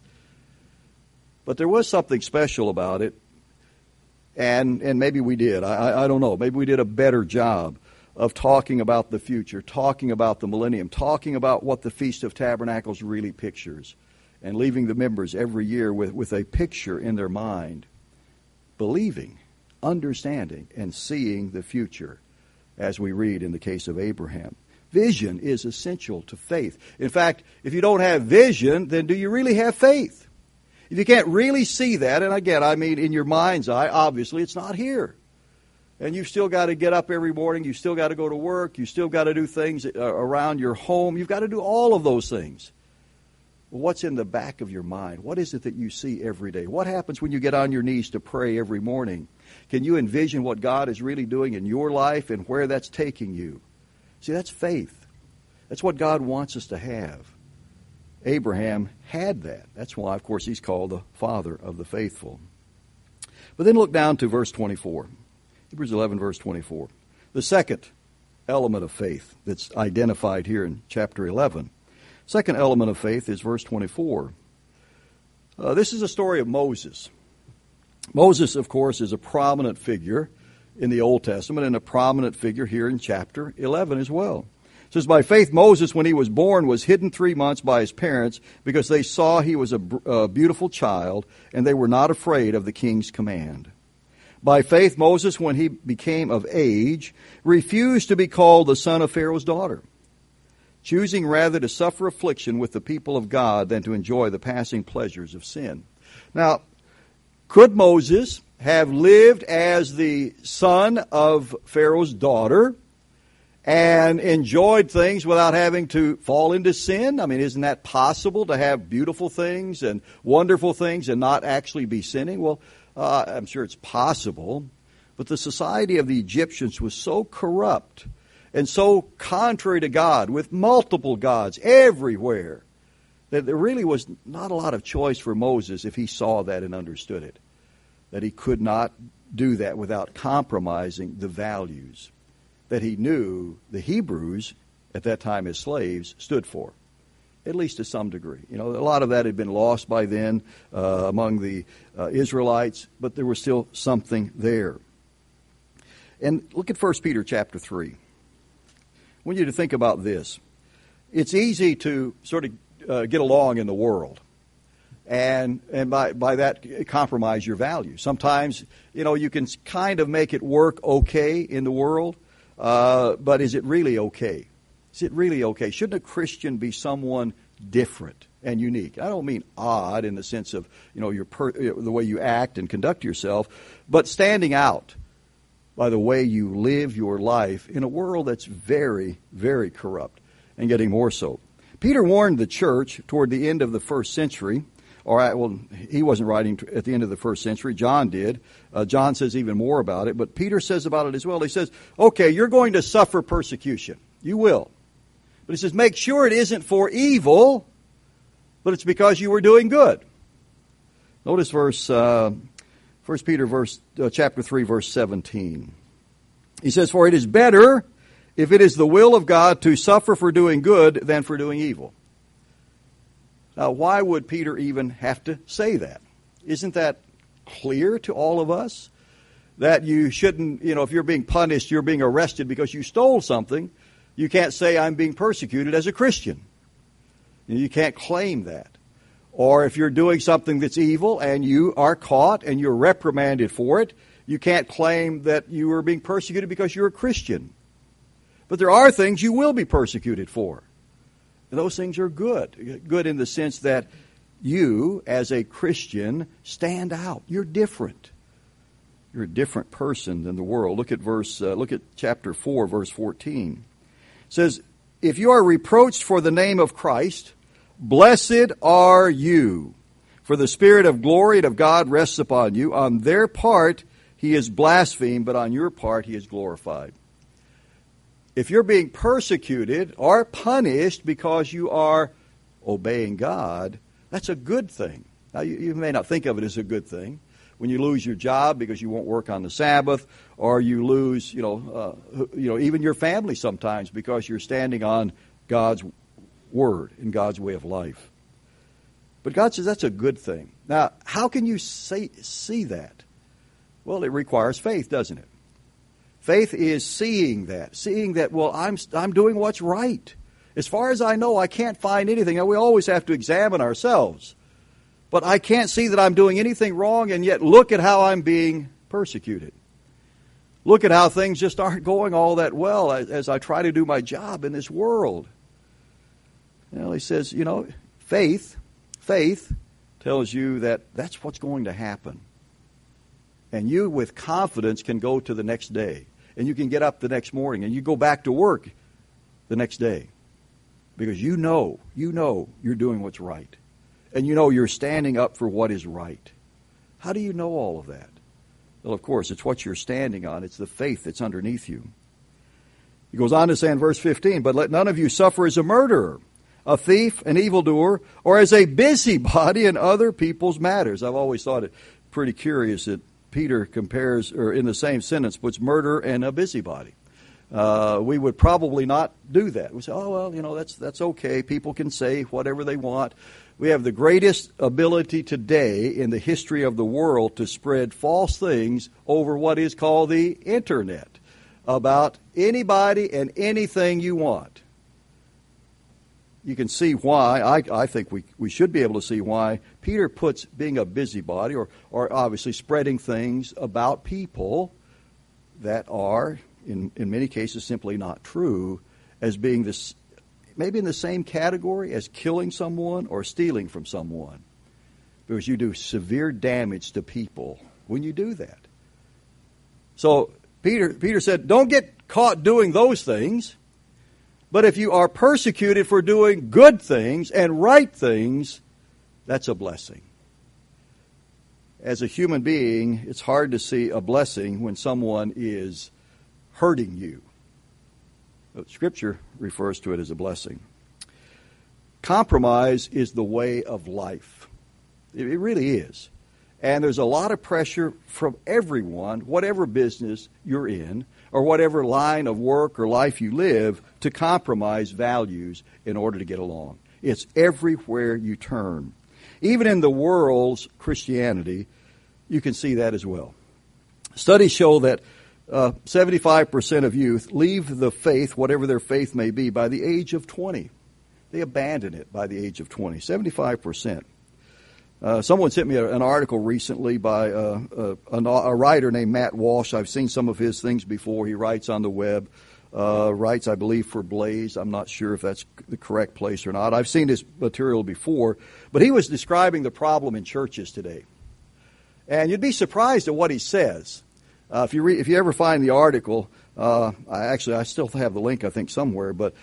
But there was something special about it, and maybe we did. I don't know. Maybe we did a better job of talking about the future, talking about the millennium, talking about what the Feast of Tabernacles really pictures, and leaving the members every year with a picture in their mind, believing, understanding, and seeing the future, as we read in the case of Abraham. Vision is essential to faith. In fact, if you don't have vision, then do you really have faith? If you can't really see that, and again, I mean in your mind's eye, obviously it's not here. and you've still got to get up every morning, you've still got to go to work, you've still got to do things around your home, you've got to do all of those things. What's in the back of your mind? What is it that you see every day? What happens when you get on your knees to pray every morning? Can you envision what God is really doing in your life and where that's taking you? See, that's faith. That's what God wants us to have. Abraham had that. That's why, of course, he's called the father of the faithful. But then look down to verse 24. Hebrews 11, verse 24. The second element of faith that's identified here in chapter 11. Second element of faith is verse 24. This is a story of Moses. Moses, of course, is a prominent figure in the Old Testament and a prominent figure here in chapter 11 as well. It says, by faith Moses, when he was born, was hidden 3 months by his parents because they saw he was a beautiful child, and they were not afraid of the king's command. By faith Moses, when he became of age, refused to be called the son of Pharaoh's daughter, choosing rather to suffer affliction with the people of God than to enjoy the passing pleasures of sin. Now, could Moses have lived as the son of Pharaoh's daughter and enjoyed things without having to fall into sin? I mean, isn't that possible, to have beautiful things and wonderful things and not actually be sinning? Well, I'm sure it's possible, but the society of the Egyptians was so corrupt and so contrary to God, with multiple gods everywhere, that there really was not a lot of choice for Moses if he saw that and understood it, that he could not do that without compromising the values that he knew the Hebrews, at that time as slaves, stood for, at least to some degree. You know, a lot of that had been lost by then among the Israelites, but there was still something there. And look at 1 Peter chapter 3. I want you to think about this. It's easy to sort of get along in the world, and by that compromise your values. Sometimes, you know, you can kind of make it work okay in the world, but is it really okay? Is it really okay? Shouldn't a Christian be someone different and unique? I don't mean odd in the sense of, you know, the way you act and conduct yourself, but standing out by the way you live your life in a world that's very, very corrupt and getting more so. Peter warned the church toward the end of the first century. Well, he wasn't writing at the end of the first century. John did. John says even more about it, but Peter says about it as well. He says, okay, you're going to suffer persecution. You will. But he says, make sure it isn't for evil, but it's because you were doing good. Notice 1 Peter chapter 3, verse 17. He says, for it is better, if it is the will of God, to suffer for doing good than for doing evil. Now, why would Peter even have to say that? Isn't that clear to all of us? That you shouldn't, you know, if you're being punished, you're being arrested because you stole something, you can't say, I'm being persecuted as a Christian. You can't claim that. Or if you're doing something that's evil and you are caught and you're reprimanded for it, you can't claim that you are being persecuted because you're a Christian. But there are things you will be persecuted for. And those things are good. Good in the sense that you, as a Christian, stand out. You're different. You're a different person than the world. Look at chapter 4, verse 14. It says, if you are reproached for the name of Christ, blessed are you, for the Spirit of glory and of God rests upon you. On their part he is blasphemed, but on your part he is glorified. If you're being persecuted or punished because you are obeying God, that's a good thing. Now, you may not think of it as a good thing. When you lose your job because you won't work on the Sabbath, or you lose, even your family sometimes because you're standing on God's Word and God's way of life. But God says that's a good thing. Now, how can you see that? Well, it requires faith, doesn't it? Faith is seeing that, well, I'm doing what's right. As far as I know, I can't find anything. Now, we always have to examine ourselves. But I can't see that I'm doing anything wrong, and yet look at how I'm being persecuted. Look at how things just aren't going all that well as I try to do my job in this world. Well, he says, faith tells you that that's what's going to happen. And you, with confidence, can go to the next day. And you can get up the next morning and you go back to work the next day. Because you know you're doing what's right. And you know you're standing up for what is right. How do you know all of that? Well, of course, it's what you're standing on. It's the faith that's underneath you. He goes on to say in verse 15, but let none of you suffer as a murderer, a thief, an evildoer, or as a busybody in other people's matters. I've always thought it pretty curious that Peter compares, or in the same sentence, puts murder and a busybody. We would probably not do that. We say, oh, well, that's okay. People can say whatever they want. We have the greatest ability today in the history of the world to spread false things over what is called the Internet about anybody and anything you want. You can see why, I think we should be able to see why Peter puts being a busybody or obviously spreading things about people that are, in many cases, simply not true, as being this, maybe in the same category as killing someone or stealing from someone. Because you do severe damage to people when you do that. So Peter said, don't get caught doing those things. But if you are persecuted for doing good things and right things, that's a blessing. As a human being, it's hard to see a blessing when someone is hurting you. But Scripture refers to it as a blessing. Compromise is the way of life. It really is. And there's a lot of pressure from everyone, whatever business you're in, or whatever line of work or life you live, to compromise values in order to get along. It's everywhere you turn. Even in the world's Christianity, you can see that as well. Studies show that 75% of youth leave the faith, whatever their faith may be, by the age of 20. They abandon it by the age of 20, 75%. Someone sent me an article recently by a writer named Matt Walsh. I've seen some of his things before. He writes on the web, writes, I believe, for Blaze. I'm not sure if that's the correct place or not. I've seen his material before. But he was describing the problem in churches today. And you'd be surprised at what he says. If you ever find the article, I still have the link, I think, somewhere. But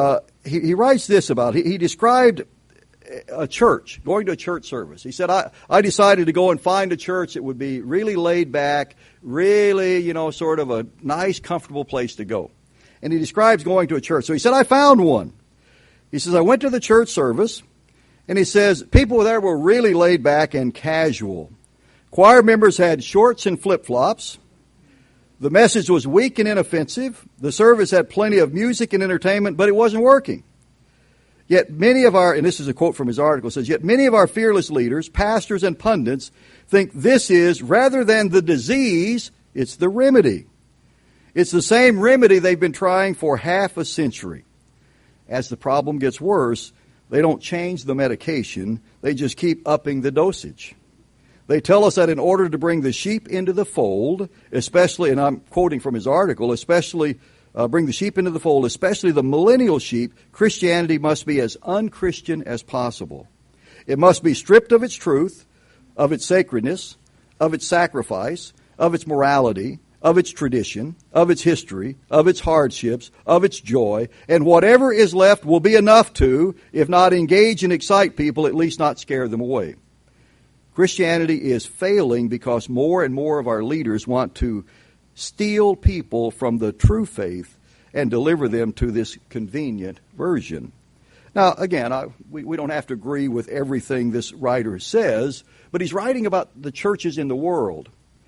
he writes this about it. He described a church, going to a church service. He said, I decided to go and find a church that would be really laid back, really, sort of a nice, comfortable place to go. And he describes going to a church. So he said, I found one. He says, I went to the church service, and he says, people there were really laid back and casual. Choir members had shorts and flip-flops. The message was weak and inoffensive. The service had plenty of music and entertainment, but it wasn't working. Yet many of our, and this is a quote from his article, says, yet many of our fearless leaders, pastors and pundits think this is, rather than the disease, it's the remedy. It's the same remedy they've been trying for half a century. As the problem gets worse, they don't change the medication, they just keep upping the dosage. They tell us that in order to bring the sheep into the fold, especially, and I'm quoting from his article, especially bring the sheep into the fold, especially the millennial sheep, Christianity must be as unchristian as possible. It must be stripped of its truth, of its sacredness, of its sacrifice, of its morality, of its tradition, of its history, of its hardships, of its joy, and whatever is left will be enough to, if not engage and excite people, at least not scare them away. Christianity is failing because more and more of our leaders want to steal people from the true faith and deliver them to this convenient version. Now, again, we don't have to agree with everything this writer says, but he's writing about the churches in the world.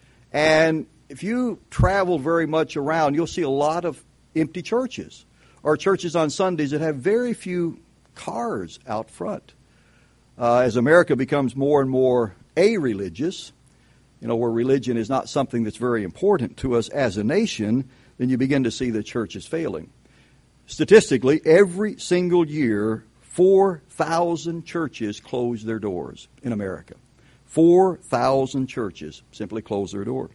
And if you travel very much around, you'll see a lot of empty churches, or churches on Sundays that have very few cars out front. As America becomes more and more a-religious, where religion is not something that's very important to us as a nation, then you begin to see the churches failing. Statistically, every single year, 4,000 churches close their doors in America. 4,000 churches simply close their door.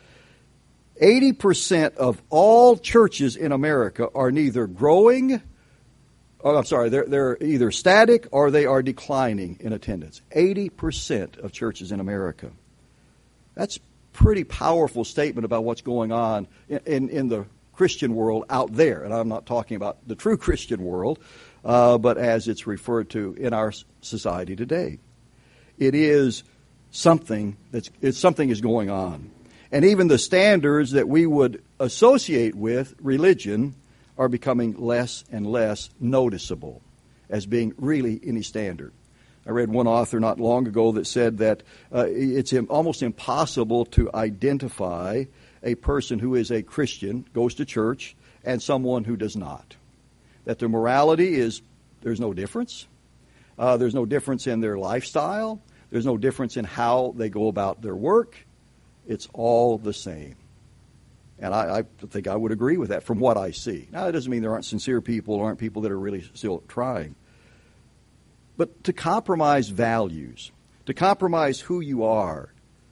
80% of all churches in America are neither growing, they're either static or they are declining in attendance. 80% of churches in America. That's pretty powerful statement about what's going on in the Christian world out there. And I'm not talking about the true Christian world, but as it's referred to in our society today. It is something is going on. And even the standards that we would associate with religion are becoming less and less noticeable as being really any standard. I read one author not long ago that said that it's almost impossible to identify a person who is a Christian, goes to church, and someone who does not. That their morality there's no difference. There's no difference in their lifestyle. There's no difference in how they go about their work. It's all the same. And I think I would agree with that from what I see. Now, that doesn't mean there aren't sincere people, aren't people that are really still trying. But to compromise values, to compromise who you are,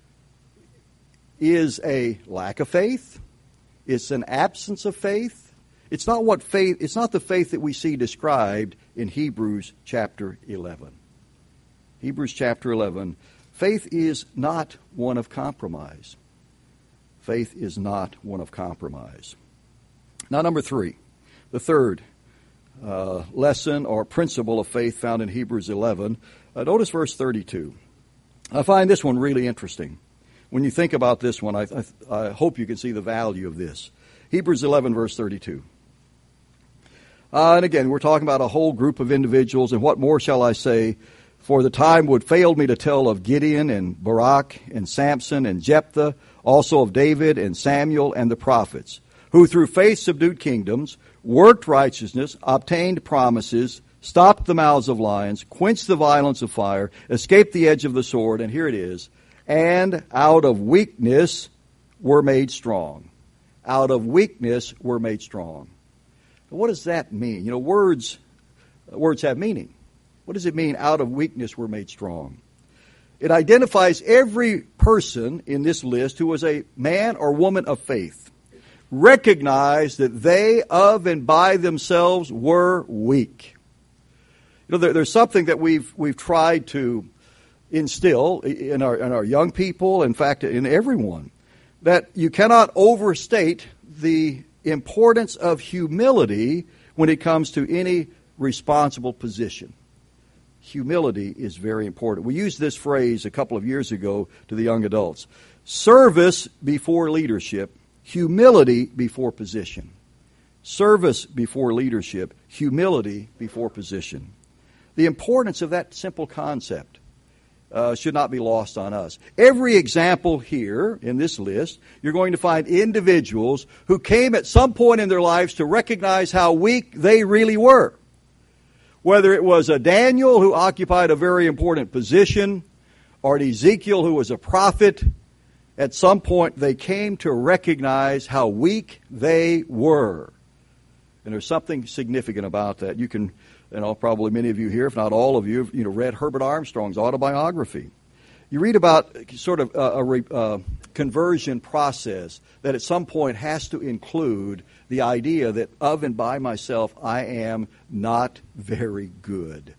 is a lack of faith. It's an absence of faith. It's not the faith that we see described in Hebrews chapter 11. Hebrews chapter 11. Faith is not one of compromise. Faith is not one of compromise. Now, number 3, the third lesson or principle of faith found in Hebrews 11. Notice verse 32. I find this one really interesting. When you think about this one, I hope you can see the value of this. Hebrews 11, verse 32. And again, we're talking about a whole group of individuals, and what more shall I say? For the time would fail me to tell of Gideon and Barak and Samson and Jephthah, also of David and Samuel and the prophets, who through faith subdued kingdoms, worked righteousness, obtained promises, stopped the mouths of lions, quenched the violence of fire, escaped the edge of the sword, and here it is, and out of weakness were made strong. Out of weakness were made strong. What does that mean? You know, words have meaning. What does it mean, out of weakness we're made strong? It identifies every person in this list who was a man or woman of faith. Recognize that they of and by themselves were weak. You know, there's something that we've tried to instill in our young people, in fact, in everyone, that you cannot overstate the importance of humility when it comes to any responsible position. Humility is very important. We used this phrase a couple of years ago to the young adults. Service before leadership, humility before position. Service before leadership, humility before position. The importance of that simple concept should not be lost on us. Every example here in this list, you're going to find individuals who came at some point in their lives to recognize how weak they really were. Whether it was a Daniel who occupied a very important position, or an Ezekiel who was a prophet, at some point they came to recognize how weak they were. And there's something significant about that. You can, probably many of you here, if not all of you, have read Herbert Armstrong's autobiography. You read about sort of a conversion process that at some point has to include the idea that of and by myself I am not very good.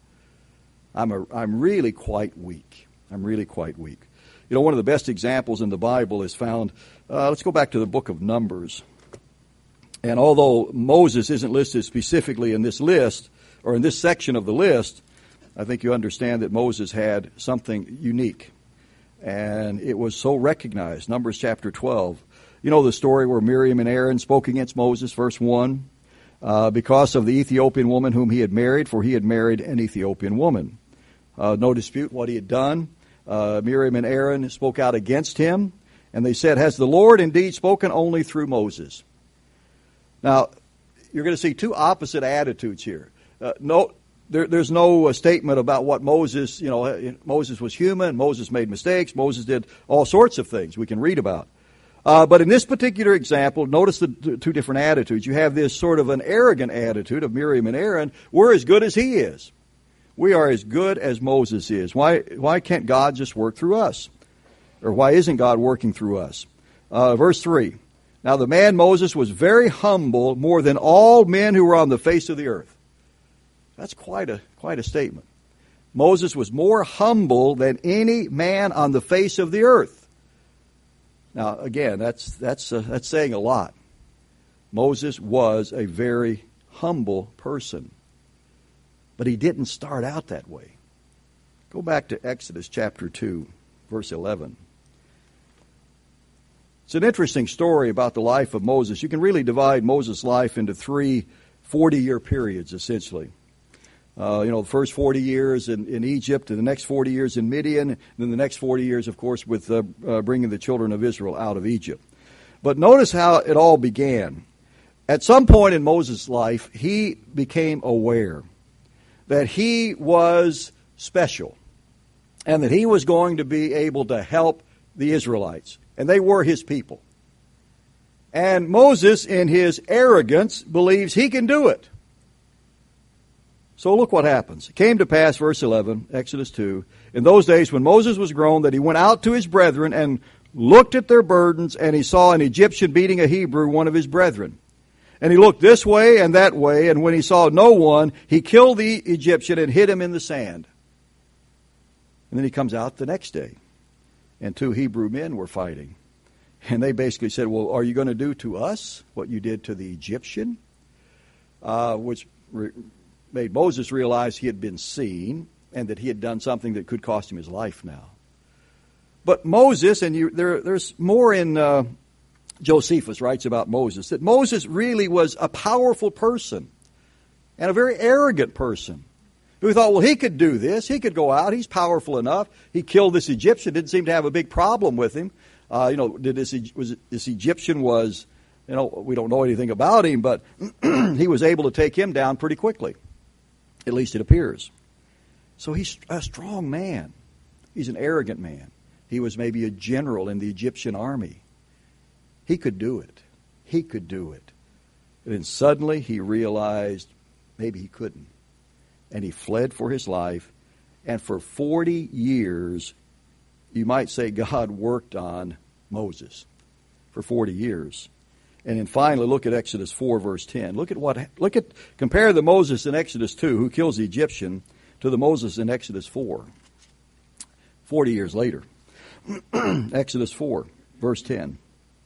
I'm really quite weak. I'm really quite weak. You know, one of the best examples in the Bible is found, let's go back to the book of Numbers. And although Moses isn't listed specifically in this list, or in this section of the list, I think you understand that Moses had something unique. And it was so recognized. Numbers chapter 12. You know the story where Miriam and Aaron spoke against Moses, verse 1, because of the Ethiopian woman whom he had married, for he had married an Ethiopian woman. No dispute what he had done. Miriam and Aaron spoke out against him, and they said, has the Lord indeed spoken only through Moses? Now, you're going to see two opposite attitudes here. There's no statement about what Moses, Moses was human, Moses made mistakes, Moses did all sorts of things we can read about. But in this particular example, notice the two different attitudes. You have this sort of an arrogant attitude of Miriam and Aaron. We're as good as he is. We are as good as Moses is. Why can't God just work through us? Or why isn't God working through us? Verse 3. Now the man Moses was very humble, more than all men who were on the face of the earth. That's quite a statement. Moses was more humble than any man on the face of the earth. Now, again, that's saying a lot. Moses was a very humble person, but he didn't start out that way. Go back to Exodus chapter 2, verse 11. It's an interesting story about the life of Moses. You can really divide Moses' life into three 40-year periods, essentially. The first 40 years in Egypt, and the next 40 years in Midian, and then the next 40 years, of course, with bringing the children of Israel out of Egypt. But notice how it all began. At some point in Moses' life, he became aware that he was special and that he was going to be able to help the Israelites. And they were his people. And Moses, in his arrogance, believes he can do it. So look what happens. It came to pass, verse 11, Exodus 2, in those days when Moses was grown, that he went out to his brethren and looked at their burdens, and he saw an Egyptian beating a Hebrew, one of his brethren. And he looked this way and that way, and when he saw no one, he killed the Egyptian and hid him in the sand. And then he comes out the next day, and two Hebrew men were fighting. And they basically said, well, are you going to do to us what you did to the Egyptian? Which made Moses realize he had been seen and that he had done something that could cost him his life now. But Moses, and there's more in Josephus writes about Moses, that Moses really was a powerful person and a very arrogant person who thought, well, he could do this. He could go out. He's powerful enough. He killed this Egyptian. Didn't seem to have a big problem with him. This Egyptian was, we don't know anything about him, but he was able to take him down pretty quickly. At least it appears. So he's a strong man. He's an arrogant man. He was maybe a general in the Egyptian army. He could do it. He could do it. And then suddenly he realized maybe he couldn't. And he fled for his life. And for 40 years, you might say God worked on Moses for 40 years. And then finally, look at Exodus 4, verse 10. Compare the Moses in Exodus 2, who kills the Egyptian, to the Moses in Exodus 4, 40 years later. Exodus 4, verse 10.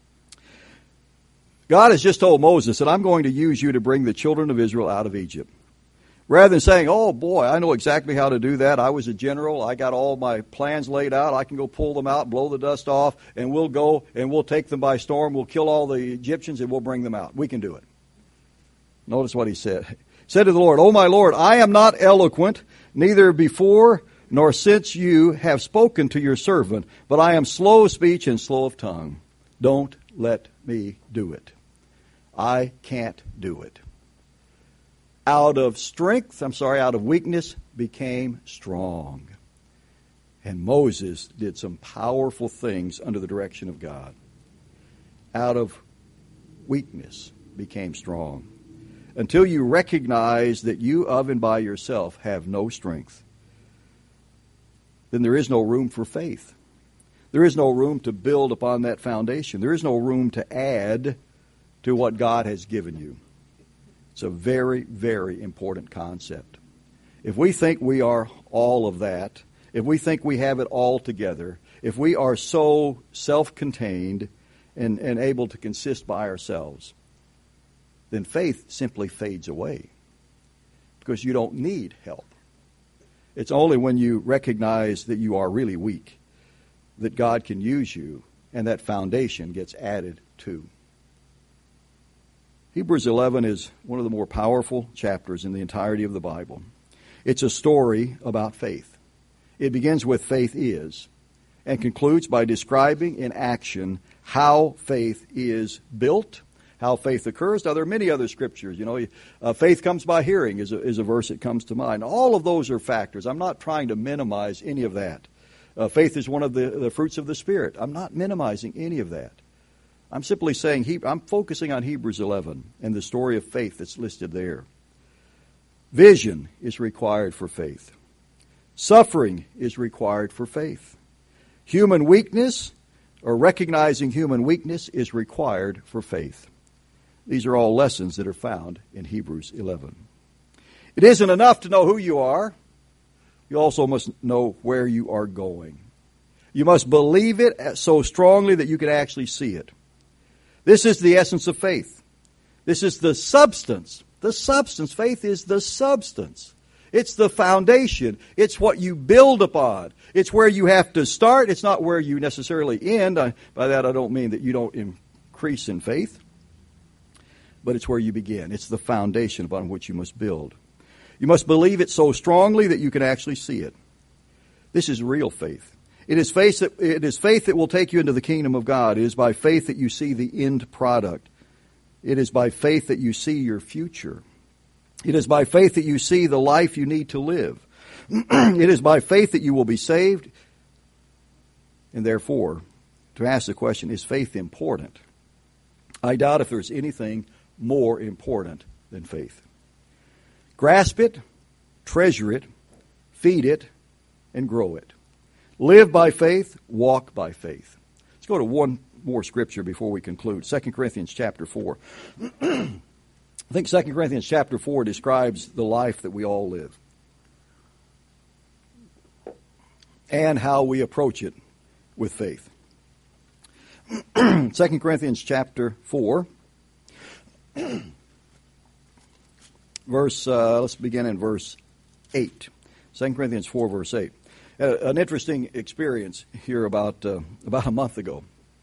God has just told Moses that I'm going to use you to bring the children of Israel out of Egypt. Rather than saying, oh boy, I know exactly how to do that. I was a general. I got all my plans laid out. I can go pull them out, blow the dust off, and we'll go and we'll take them by storm. We'll kill all the Egyptians and we'll bring them out. We can do it. Notice what he said. He said to the Lord, "O my Lord, I am not eloquent, neither before nor since you have spoken to your servant, but I am slow of speech and slow of tongue. Don't let me do it. I can't do it." Out of weakness became strong. And Moses did some powerful things under the direction of God. Out of weakness became strong. Until you recognize that you of and by yourself have no strength, then there is no room for faith. There is no room to build upon that foundation. There is no room to add to what God has given you. It's a very, very important concept. If we think we are all of that, if we think we have it all together, if we are so self-contained and able to consist by ourselves, then faith simply fades away because you don't need help. It's only when you recognize that you are really weak that God can use you and that foundation gets added to. Hebrews 11 is one of the more powerful chapters in the entirety of the Bible. It's a story about faith. It begins with faith is and concludes by describing in action how faith is built, how faith occurs. Now, there are many other scriptures. Faith comes by hearing is a verse that comes to mind. All of those are factors. I'm not trying to minimize any of that. Faith is one of the fruits of the Spirit. I'm not minimizing any of that. I'm simply saying I'm focusing on Hebrews 11 and the story of faith that's listed there. Vision is required for faith. Suffering is required for faith. Human weakness, or recognizing human weakness, is required for faith. These are all lessons that are found in Hebrews 11. It isn't enough to know who you are. You also must know where you are going. You must believe it so strongly that you can actually see it. This is the essence of faith. This is the substance. The substance. Faith is the substance. It's the foundation. It's what you build upon. It's where you have to start. It's not where you necessarily end. By that I don't mean that you don't increase in faith, but it's where you begin. It's the foundation upon which you must build. You must believe it so strongly that you can actually see it. This is real faith. It is faith that will take you into the kingdom of God. It is by faith that you see the end product. It is by faith that you see your future. It is by faith that you see the life you need to live. It is by faith that you will be saved. And therefore, to ask the question, is faith important? I doubt if there's anything more important than faith. Grasp it, treasure it, feed it, and grow it. Live by faith, walk by faith. Let's go to one more scripture before we conclude. 2 Corinthians chapter 4. I think 2 Corinthians chapter 4 describes the life that we all live and how we approach it with faith. 2 Corinthians chapter 4, let's begin in verse 8. 2 Corinthians 4, verse 8. An interesting experience here about a month ago.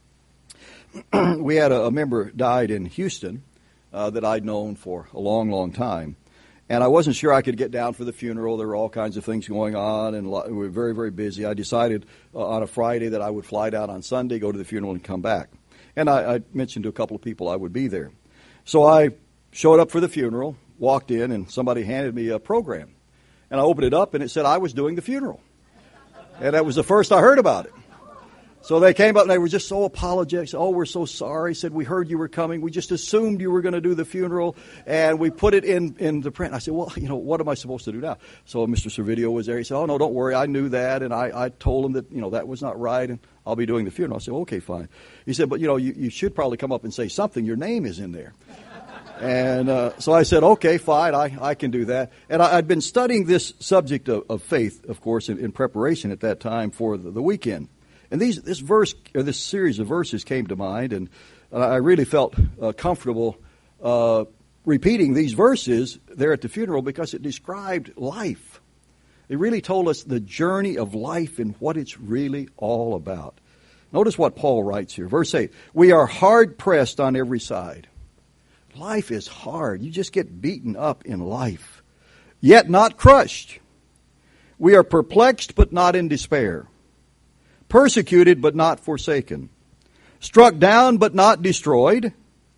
We had a member died in Houston that I'd known for a long, long time. And I wasn't sure I could get down for the funeral. There were all kinds of things going on, and we were very, very busy. I decided on a Friday that I would fly down on Sunday, go to the funeral, and come back. And I mentioned to a couple of people I would be there. So I showed up for the funeral, walked in, and somebody handed me a program. And I opened it up, and it said I was doing the funeral. And that was the first I heard about it. So they came up and they were just so apologetic. Said, "Oh, we're so sorry." Said, "We heard you were coming. We just assumed you were going to do the funeral, and we put it in the print." I said, "Well, what am I supposed to do now?" So Mr. Servideo was there. He said, "Oh, no, don't worry. I knew that, and I told him that, that was not right, and I'll be doing the funeral." I said, "Okay, fine." He said, "But, you should probably come up and say something. Your name is in there." And so I said, "Okay, fine. I can do that." And I'd been studying this subject of faith, of course, in preparation at that time for the weekend. And this series of verses came to mind, and I really felt comfortable repeating these verses there at the funeral because it described life. It really told us the journey of life and what it's really all about. Notice what Paul writes here. Verse 8, "We are hard pressed on every side." Life is hard. You just get beaten up in life. "Yet not crushed. We are perplexed, but not in despair. Persecuted, but not forsaken. Struck down, but not destroyed.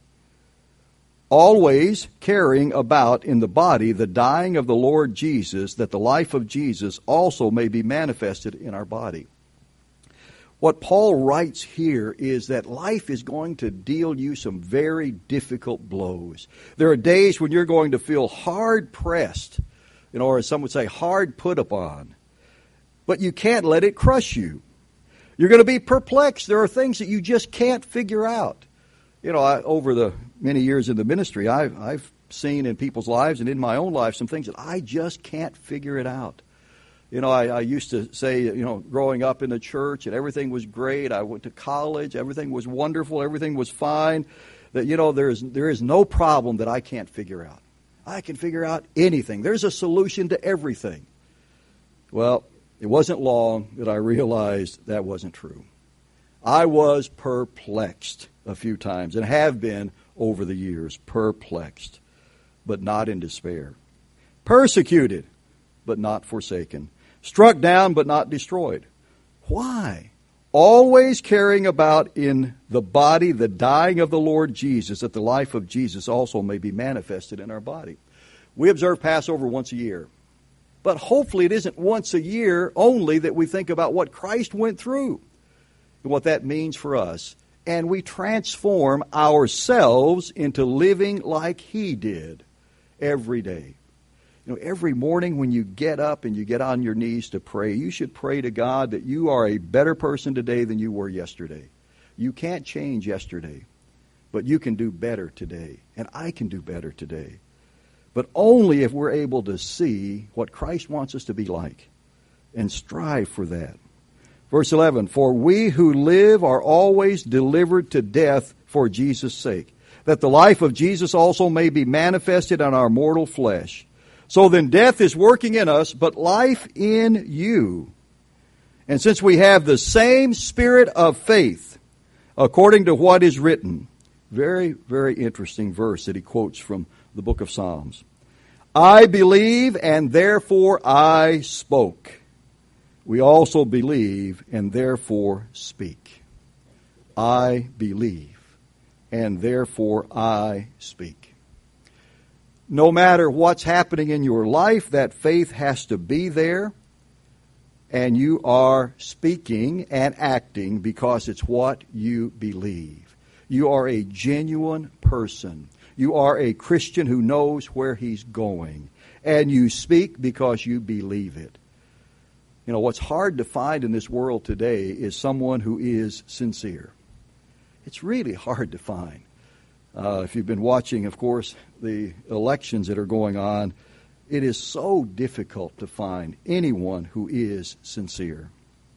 Always carrying about in the body the dying of the Lord Jesus, that the life of Jesus also may be manifested in our body." What Paul writes here is that life is going to deal you some very difficult blows. There are days when you're going to feel hard pressed, or as some would say, hard put upon. But you can't let it crush you. You're going to be perplexed. There are things that you just can't figure out. Over the many years in the ministry, I've seen in people's lives and in my own life some things that I just can't figure it out. I used to say, growing up in the church and everything was great. I went to college. Everything was wonderful. Everything was fine. That, there is no problem that I can't figure out. I can figure out anything. There's a solution to everything. Well, it wasn't long that I realized that wasn't true. I was perplexed a few times and have been over the years, perplexed, but not in despair. Persecuted, but not forsaken. Struck down, but not destroyed. Why? Always carrying about in the body the dying of the Lord Jesus, that the life of Jesus also may be manifested in our body. We observe Passover once a year. But hopefully it isn't once a year only that we think about what Christ went through and what that means for us. And we transform ourselves into living like He did every day. Every morning when you get up and you get on your knees to pray, you should pray to God that you are a better person today than you were yesterday. You can't change yesterday, but you can do better today. And I can do better today. But only if we're able to see what Christ wants us to be like and strive for that. Verse 11, for we who live are always delivered to death for Jesus' sake, that the life of Jesus also may be manifested in our mortal flesh. So then death is working in us, but life in you. And since we have the same spirit of faith, according to what is written, very, very interesting verse that he quotes from the book of Psalms. I believe, and therefore I spoke. We also believe, and therefore speak. I believe, and therefore I speak. No matter what's happening in your life, that faith has to be there, and you are speaking and acting because it's what you believe. You are a genuine person. You are a Christian who knows where he's going, and you speak because you believe it. You know, what's hard to find in this world today is someone who is sincere. It's really hard to find. If you've been watching, of course, the elections that are going on, it is so difficult to find anyone who is sincere.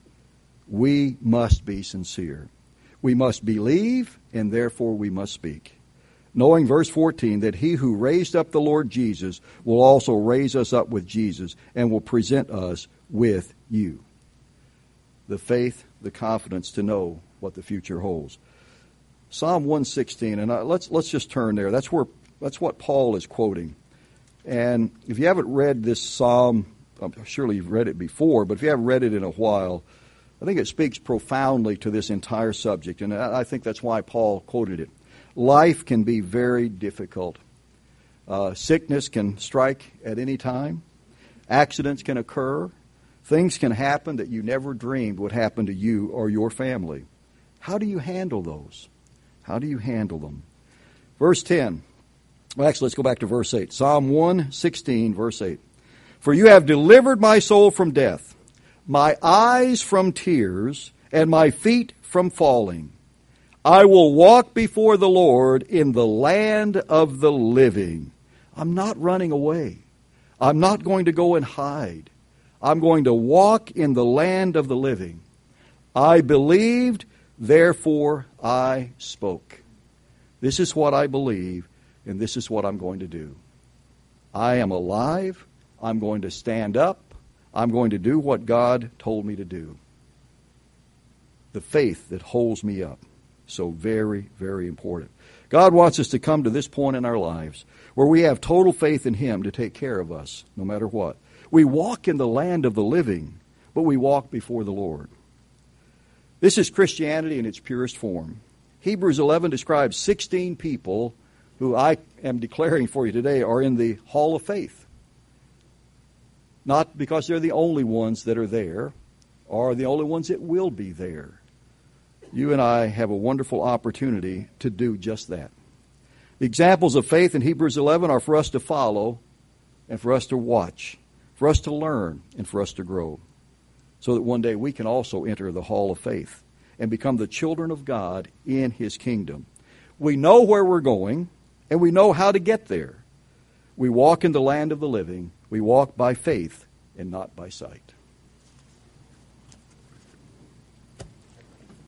We must be sincere. We must believe, and therefore we must speak. Knowing, verse 14, that he who raised up the Lord Jesus will also raise us up with Jesus and will present us with you. The faith, the confidence to know what the future holds. Psalm 116, and let's just turn there. That's what Paul is quoting. And if you haven't read this psalm, surely you've read it before, but if you haven't read it in a while, I think it speaks profoundly to this entire subject, and I think that's why Paul quoted it. Life can be very difficult. Sickness can strike at any time. Accidents can occur. Things can happen that you never dreamed would happen to you or your family. How do you handle those? How do you handle them? Verse 10. Well, actually, let's go back to verse 8. Psalm 116, verse 8. For you have delivered my soul from death, my eyes from tears, and my feet from falling. I will walk before the Lord in the land of the living. I'm not running away. I'm not going to go and hide. I'm going to walk in the land of the living. I believed, therefore I spoke. This is what I believe, and this is what I'm going to do. I am alive. I'm going to stand up. I'm going to do what God told me to do. The faith that holds me up. So very, very important. God wants us to come to this point in our lives where we have total faith in Him to take care of us, no matter what. We walk in the land of the living, but we walk before the Lord. This is Christianity in its purest form. Hebrews 11 describes 16 people who I am declaring for you today are in the hall of faith. Not because they're the only ones that are there, or the only ones that will be there. You and I have a wonderful opportunity to do just that. The examples of faith in Hebrews 11 are for us to follow and for us to watch, for us to learn and for us to grow, so that one day we can also enter the hall of faith and become the children of God in His kingdom. We know where we're going, and we know how to get there. We walk in the land of the living. We walk by faith and not by sight.